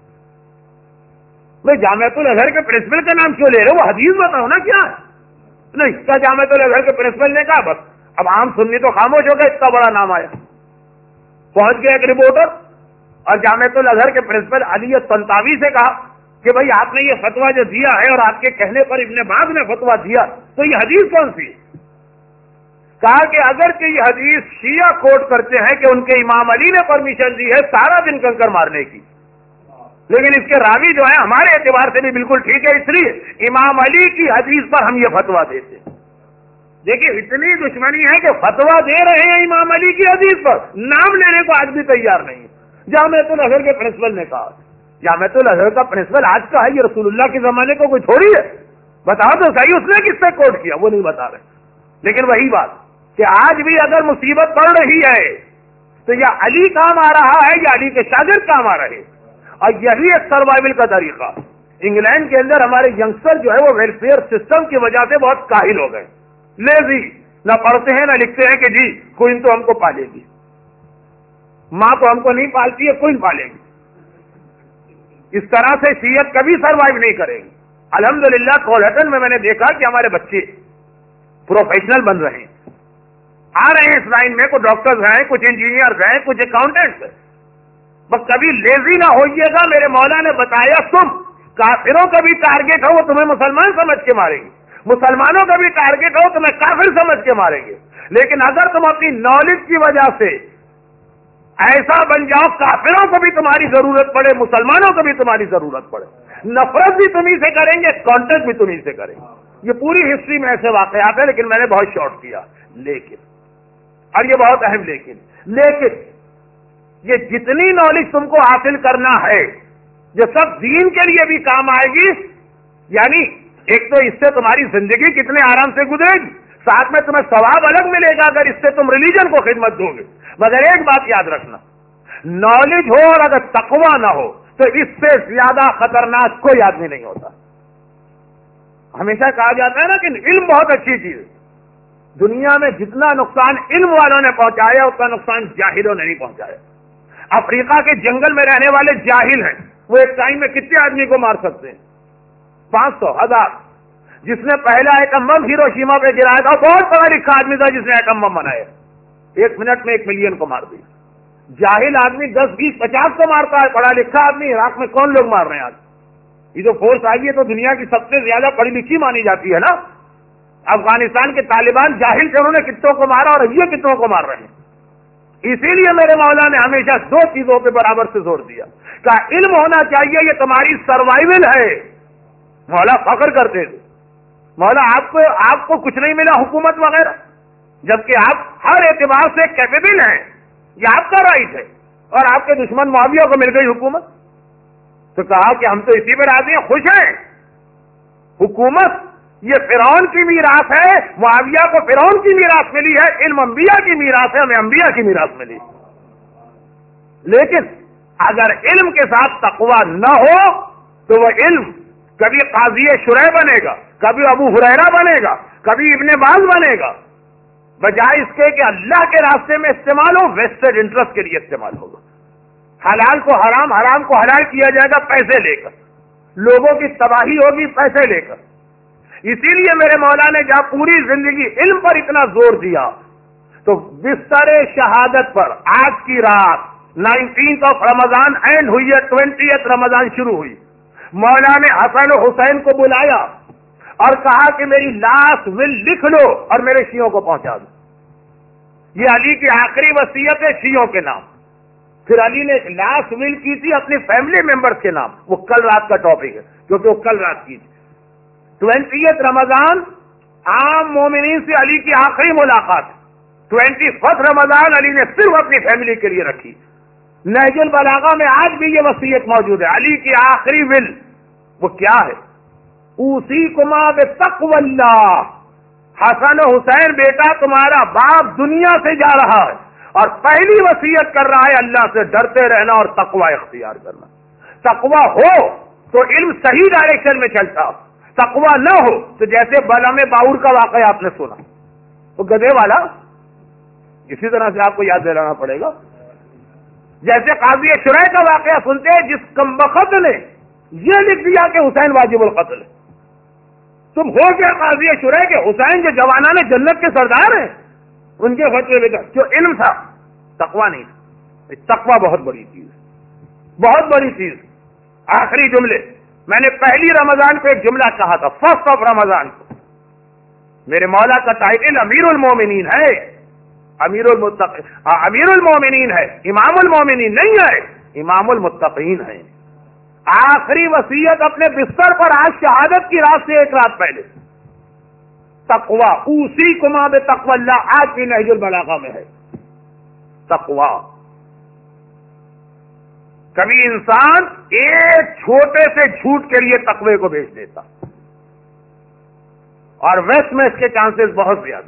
Speaker 1: میں جامعۃ الازہر کے پرنسپل کا نام کیوں لے رہے؟ وہ حدیث بتاؤ نا کیا ہے۔ نہیں، کیا جامعۃ الازہر کے پرنسپل نے کہا بس اب عام سنی تو خاموش ہو گئے، اتنا بڑا نام آیا، پہنچ گیا ایک رپورٹر اور جامعۃ الازہر کے پرنسپل علی طنطاوی سے کہا کہ بھائی آپ نے یہ فتویٰ جو دیا ہے اور آپ کے کہنے پر ابن باز نے فتویٰ دیا تو یہ حدیث کون سی ہے؟ کہا کہ اگر کہ یہ حدیث شیعہ کوٹ کرتے ہیں کہ ان کے امام علی نے پرمیشن دی ہے سارا دن کنکر مارنے کی، لیکن اس کے راوی جو ہیں ہمارے اعتبار سے بھی بالکل ٹھیک ہے، اس لیے امام علی کی حدیث پر ہم یہ فتویٰ دیتے۔ دیکھیے اتنی دشمنی ہے کہ فتویٰ دے رہے ہیں امام علی کی حدیث پر، نام لینے کو آج بھی تیار نہیں۔ جامعۃ الازہر کے پرنسپل نے کہا، جامعۃ الازہر کا پرنسپل آج کا ہے، یہ رسول اللہ کے زمانے کو کوئی تھوڑی ہے، بتاؤ تو صحیح اس نے کس سے کوٹ کیا، وہ نہیں بتا رہے۔ لیکن وہی بات کہ آج بھی اگر مصیبت پڑ رہی ہے تو یا علی کام آ رہا ہے یا علی کے شاگرد کام آ رہے، اور یہی ایک سروائیول کا طریقہ۔ انگلینڈ کے اندر ہمارے ینگسٹر جو ہے وہ ویلفیئر سسٹم کی وجہ سے بہت کاہل ہو گئے، لیزی، نہ پڑھتے ہیں نہ لکھتے ہیں کہ جی کوئن تو ہم کو پالے گی، ماں تو ہم کو نہیں پالتی ہے، کوئن پالے گی۔ اس طرح سے شیعت کبھی سروائیو نہیں کرے گی۔ الحمدللہ کولہٹن میں نے دیکھا کہ ہمارے بچے پروفیشنل بن رہے ہیں، آ رہے ہیں اس لائن میں، کچھ ڈاکٹرز ہیں، کچھ انجینئرز ہیں، کچھ اکاؤنٹنٹس ہیں۔ بس کبھی لیزی نہ ہوئیے گا، میرے مولا نے بتایا تم کافروں کا بھی ٹارگیٹ ہو وہ تمہیں مسلمان سمجھ کے ماریں گے، مسلمانوں کا بھی ٹارگیٹ ہو تمہیں کافر سمجھ کے ماریں گے، لیکن اگر تم اپنی نالج کی وجہ سے ایسا بن جاؤ کافروں کو بھی تمہاری ضرورت پڑے، مسلمانوں کو بھی تمہاری ضرورت پڑے، نفرت بھی تمہیں سے کریں گے، کانٹیکٹ بھی تمہیں سے کریں گے۔ یہ پوری ہسٹری میں ایسے واقعات ہیں، لیکن میں نے بہت شارٹ کیا۔ لیکن، اور یہ بہت اہم لیکن یہ جتنی نالج تم کو حاصل کرنا ہے، جو سب دین کے لیے بھی کام آئے گی، یعنی ایک تو اس سے تمہاری زندگی کتنے آرام سے گزرے گی، ساتھ میں تمہیں ثواب الگ ملے گا اگر اس سے تم ریلیجن کو خدمت دو گے۔ مگر ایک بات یاد رکھنا، نالج ہو اور اگر تقویٰ نہ ہو تو اس سے زیادہ خطرناک کوئی آدمی نہیں ہوتا۔ ہمیشہ کہا جاتا ہے نا کہ علم بہت اچھی چیز ہے، دنیا میں جتنا نقصان علم والوں نے پہنچایا اتنا نقصان جاہلوں نے نہیں پہنچایا۔ افریقہ کے جنگل میں رہنے والے جاہل ہیں، وہ ایک ٹائم میں کتنے آدمی کو مار سکتے ہیں؟ 500، 1000۔ جس نے پہلا ایٹم بم ہیروشیما پہ گرایا تھا بہت پڑھا لکھا آدمی تھا، جس نے ایٹم بم بنایا، 1 منٹ میں 1 ملین کو مار دیا۔ جاہل آدمی 10، 20، 50 کو مارتا ہے، پڑھا لکھا آدمی عراق میں کون لوگ مار رہے ہیں آج؟ یہ جو فورس آئی ہے تو دنیا کی سب سے زیادہ پڑھی لکھی مانی جاتی ہے نا۔ افغانستان کے طالبان جاہل تھے، انہوں نے کتوں کو مارا اور یہ کتوں کو مار رہے ہیں۔ اسی لیے میرے مولا نے ہمیشہ 2 چیزوں پہ برابر سے زور دیا کہ علم ہونا چاہیے، یہ تمہاری سروائیول ہے۔ مولا فخر کرتے تھے، مولا آپ کو کچھ نہیں ملا حکومت وغیرہ، جبکہ آپ ہر اعتبار سے کیپیبل ہیں، یہ آپ کا رائٹ ہے، اور آپ کے دشمن معاویہ کو مل گئی حکومت، تو کہا کہ ہم تو اسی پہ راضی ہیں، خوش ہیں۔ حکومت یہ فرعون کی میراث ہے، معاویہ کو فرعون کی میراث ملی ہے، علم انبیاء کی میراث ہے، ہمیں انبیاء کی میراث ملی۔ لیکن اگر علم کے ساتھ تقویٰ نہ ہو تو وہ علم کبھی قاضی شرح بنے گا، کبھی ابو ہریرہ بنے گا، کبھی ابن باز بنے گا، بجائے اس کے کہ اللہ کے راستے میں استعمال ہو، ویسٹڈ انٹرسٹ کے لیے استعمال ہوگا۔ حلال کو حرام، حرام کو حلال کیا جائے گا پیسے لے کر، لوگوں کی تباہی ہوگی پیسے لے کر۔ اسی لیے میرے مولا نے جہاں پوری زندگی علم پر اتنا زور دیا، تو بستر شہادت پر آج کی رات 19 رمضان اینڈ ہوئی ہے، 20 رمضان شروع ہوئی، مولا نے حسن و حسین کو بلایا اور کہا کہ میری لاسٹ ول لکھ لو اور میرے شیعوں کو پہنچا دو۔ یہ علی کی آخری وصیت ہے شیعوں کے نام۔ پھر علی نے ایک لاسٹ ول کی تھی اپنی فیملی ممبرز کے نام، وہ کل رات کا ٹاپک ہے کیونکہ وہ کل رات کی تھی۔ 20 رمضان عام مومنین سے علی کی آخری ملاقات، 21 رمضان علی نے صرف اپنی فیملی کے لیے رکھی۔ نہج البلاغہ میں آج بھی یہ وصیت موجود ہے، علی کی آخری ول وہ کیا ہے؟ اوصیکما بتقوی اللہ، حسن و حسین بیٹا تمہارا باپ دنیا سے جا رہا ہے اور پہلی وصیت کر رہا ہے اللہ سے ڈرتے رہنا اور تقوی اختیار کرنا۔ تقوی ہو تو علم صحیح ڈائریکشن میں چلتا، تقوی نہ ہو تو جیسے بلعم باور کا واقعہ آپ نے سنا، وہ گدھے والا، اسی طرح سے آپ کو یاد دلانا پڑے گا، جیسے قاضی شرح کا واقعہ سنتے ہیں جس کمبخت نے یہ لکھ دیا کہ حسین واجب القتل ہے، تم ہو گیا قاضی شرح کے حسین جو جوانان جنت کے سردار ہیں ان کے فتوے میں جو علم تھا تقوی نہیں تھا۔ تقوی بہت بڑی چیز، بہت بڑی چیز۔ آخری جملے میں نے پہلی رمضان کو ایک جملہ کہا تھا، 1 رمضان کو میرے مولا کا ٹائٹل امیر المومنین ہے، امیر المومنین ہے، امام المومنین نہیں ہے، امام المتقین ہے۔ آخری وصیت اپنے بستر پر آج شہادت کی رات سے 1 رات پہلے، تقوی، اوصیکما بتقوی اللہ، آج بھی نہج البلاغہ میں ہے تقوی۔ کبھی انسان ایک چھوٹے سے جھوٹ کے لیے تقوی کو بیچ دیتا، اور ویسٹ میں اس کے چانسز بہت زیادہ۔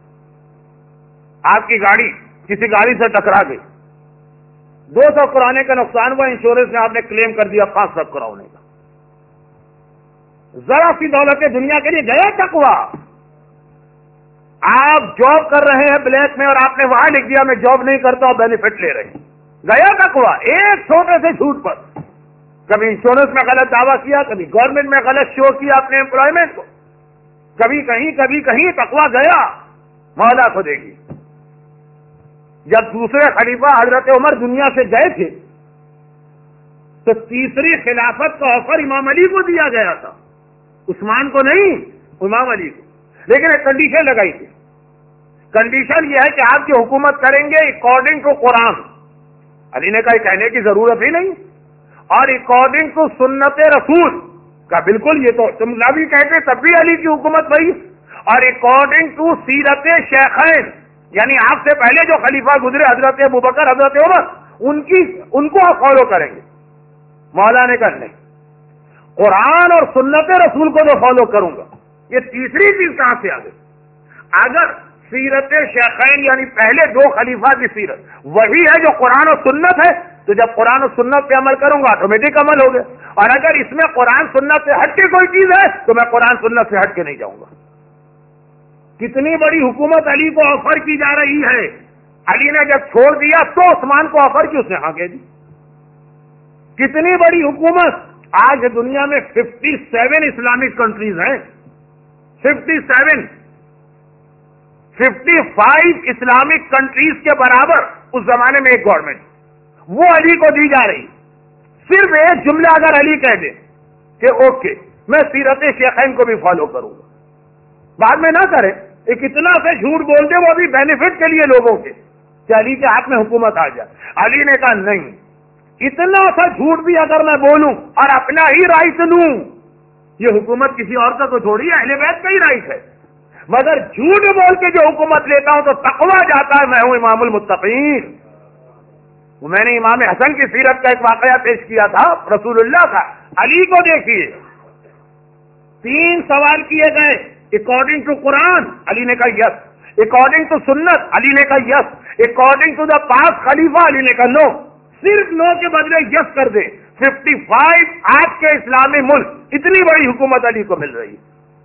Speaker 1: آپ کی گاڑی کسی گاڑی سے ٹکرا گئی، 200 کرانے کا نقصان ہوا، انشورنس نے آپ نے کلیم کر دیا 500 کرانے کا، ذرا سی دولت دنیا کے لیے گیا تقوی۔ آپ جاب کر رہے ہیں بلیک میں اور آپ نے وہاں لکھ دیا میں جاب نہیں کرتا اور بینیفٹ لے رہے ہیں، گیا تقوی ایک چھوٹے سے جھوٹ پر۔ کبھی انشورنس میں غلط دعویٰ کیا، کبھی گورنمنٹ میں غلط شو کیا اپنے امپلائمنٹ کو، کبھی کہیں تقوی گیا، مولا کو دیکھی۔ جب دوسرے خلیفہ حضرت عمر دنیا سے گئے تھے تو تیسری خلافت کا آفر امام علی کو دیا گیا تھا، عثمان کو نہیں، امام علی کو، لیکن ایک کنڈیشن لگائی تھی۔ کنڈیشن یہ ہے کہ آپ کی حکومت کریں گے اکارڈنگ ٹو قرآن، علی نے کہا یہ کہنے کی ضرورت ہی نہیں، اور اکارڈنگ ٹو سنت رسول کا بالکل، یہ تو تم نہ بھی کہتے تب بھی علی کی حکومت بھائی، اور اکارڈنگ ٹو سیرت شیخین یعنی آپ سے پہلے جو خلیفہ گزرے حضرت ابوبکر حضرت عمر، ان کو آپ فالو کریں گے۔ مولا نے کہا نہیں، قرآن اور سنت رسول کو جو فالو کروں گا۔ یہ تیسری چیز کہاں سے آ گئی؟ اگر سیرت شیخین یعنی پہلے دو خلیفہ کی سیرت وہی ہے جو قرآن اور سنت ہے، تو جب قرآن اور سنت پہ عمل کروں گا آٹومیٹک عمل ہو گیا، اور اگر اس میں قرآن سنت سے ہٹ کے کوئی چیز ہے تو میں قرآن سنت سے ہٹ کے نہیں جاؤں گا۔ کتنی بڑی حکومت علی کو آفر کی جا رہی ہے، علی نے جب چھوڑ دیا تو عثمان کو آفر کی، اس نے ہاں کہہ دی۔ کتنی بڑی حکومت، آج دنیا میں 57 اسلامک کنٹریز ہیں، 55 اسلامک کنٹریز کے برابر اس زمانے میں ایک گورنمنٹ، وہ علی کو دی جا رہی۔ صرف ایک جملہ اگر علی کہہ دے کہ اوکے میں سیرت شیخین کو بھی فالو کروں گا، بعد میں نہ کرے، ایک اتنا سے جھوٹ بول دے وہ بھی بینیفٹ کے لیے لوگوں کے کہ علی کے ہاتھ میں حکومت آ جائے۔ علی نے کہا نہیں، اتنا سا جھوٹ بھی اگر میں بولوں اور اپنا ہی رائٹ لوں، یہ حکومت کسی اور کا تو تھوڑی ہے، اہل بیت کا ہی رائٹ ہے، مگر جھوٹ بول کے جو حکومت لیتا ہوں تو تقویٰ جاتا ہے، میں ہوں امام المتقین۔ میں نے امام حسن کی سیرت کا ایک واقعہ پیش کیا تھا رسول اللہ کا، علی کو دیکھیے، 3 سوال کیے گئے، اکارڈنگ ٹو قرآن علی نے کہا یس، اکارڈنگ ٹو سنت علی نے کہا یس، اکارڈنگ ٹو دا پاس خلیفہ علی نے کہا نو، صرف نو کے بدلے یس کر دے۔ 55 آج کے اسلامی ملک، اتنی بڑی حکومت علی کو مل رہی ہے۔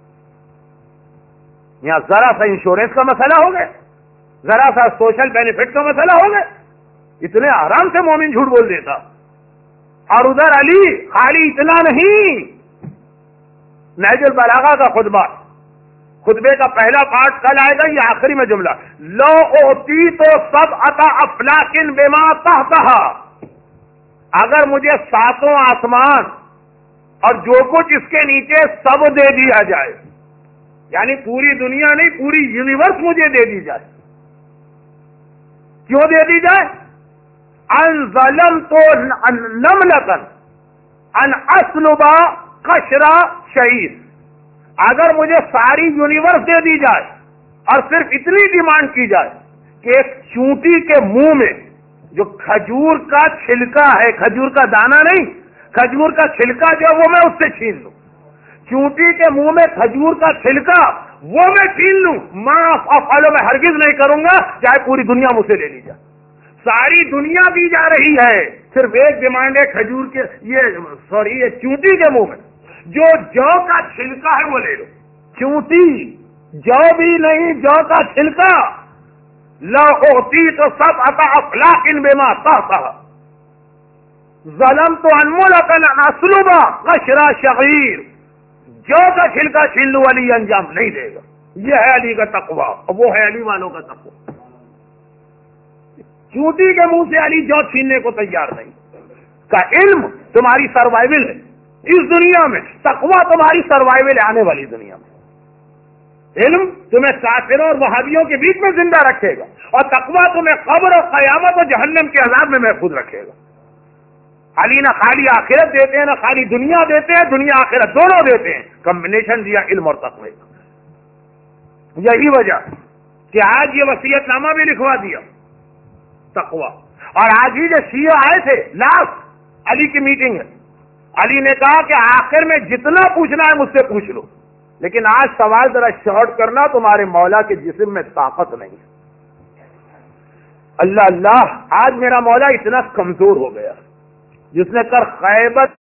Speaker 1: یہاں ذرا سا انشورنس کا مسئلہ ہو گیا، ذرا سا سوشل بینیفٹ کا مسئلہ ہو گیا، اتنے آرام سے مومن جھوٹ بول دیتا، اور ادھر علی خالی اتنا نہیں، نہج البلاغہ کا خطبے کا پہلا پارٹ کل آئے گا، یہ آخری میں جملہ، لو اوتی تو سب عطا افلاکن بما تحتہا، اگر مجھے 7 آسمان اور جو کچھ اس کے نیچے سب دے دیا جائے، یعنی پوری دنیا نہیں پوری یونیورس مجھے دے دی جائے، کیوں دے دی جائے؟ ان ظلمت نملۃ ان اسلبا قشرا شہید، اگر مجھے ساری یونیورس دے دی جائے اور صرف اتنی ڈیمانڈ کی جائے کہ ایک چونٹی کے منہ میں جو کھجور کا چھلکا ہے، کھجور کا دانہ نہیں، کھجور کا چھلکا جو وہ میں اس سے چھین لوں، چونٹی کے منہ میں کھجور کا چھلکا وہ میں چھین لوں، فالو میں ہرگز نہیں کروں گا چاہے پوری دنیا مجھ سے لے لی جائے۔ ساری دنیا دی جا رہی ہے، صرف ایک ڈیمانڈ ہے کھجور کے یہ چونٹی کے منہ میں جو جو کا چھلکا ہے وہ لے لو، چونٹی جو بھی نہیں، جو کا چھلکا، لا اوتی تو سب عطا افلاک بما تحتہا، ظلمت انملۃ اسلبا قشرا شعیر، جو کا چھلکا چھین لو، علی انجام نہیں دے گا۔ یہ ہے علی کا تقویٰ، اور وہ ہے علی والوں کا تقویٰ۔ چونٹی کے منہ سے علی جو چھیننے کو تیار نہیں کا علم تمہاری سروائیول ہے اس دنیا میں، تقویٰ تمہاری سروائیول ہے آنے والی دنیا میں۔ علم تمہیں کافروں اور وہابیوں کے بیچ میں زندہ رکھے گا، اور تقویٰ تمہیں قبر اور قیامت اور جہنم کے عذاب میں محفوظ رکھے گا۔ علی نہ خالی آخرت دیتے ہیں، نہ خالی دنیا دیتے ہیں، دنیا آخرت دونوں دیتے ہیں، کمبینیشن دیا علم اور تقوی کا۔ یہی وجہ کہ آج یہ وصیت نامہ بھی لکھوا دیا تقویٰ، اور آج ہی جو شیعہ آئے تھے لاسٹ علی کی میٹنگ ہے، علی نے کہا کہ آخر میں جتنا پوچھنا ہے مجھ سے پوچھ لو، لیکن آج سوال ذرا شارٹ کرنا، تمہارے مولا کے جسم میں طاقت نہیں ہے۔ اللہ اللہ، آج میرا مولا اتنا کمزور ہو گیا جس نے کر خیبت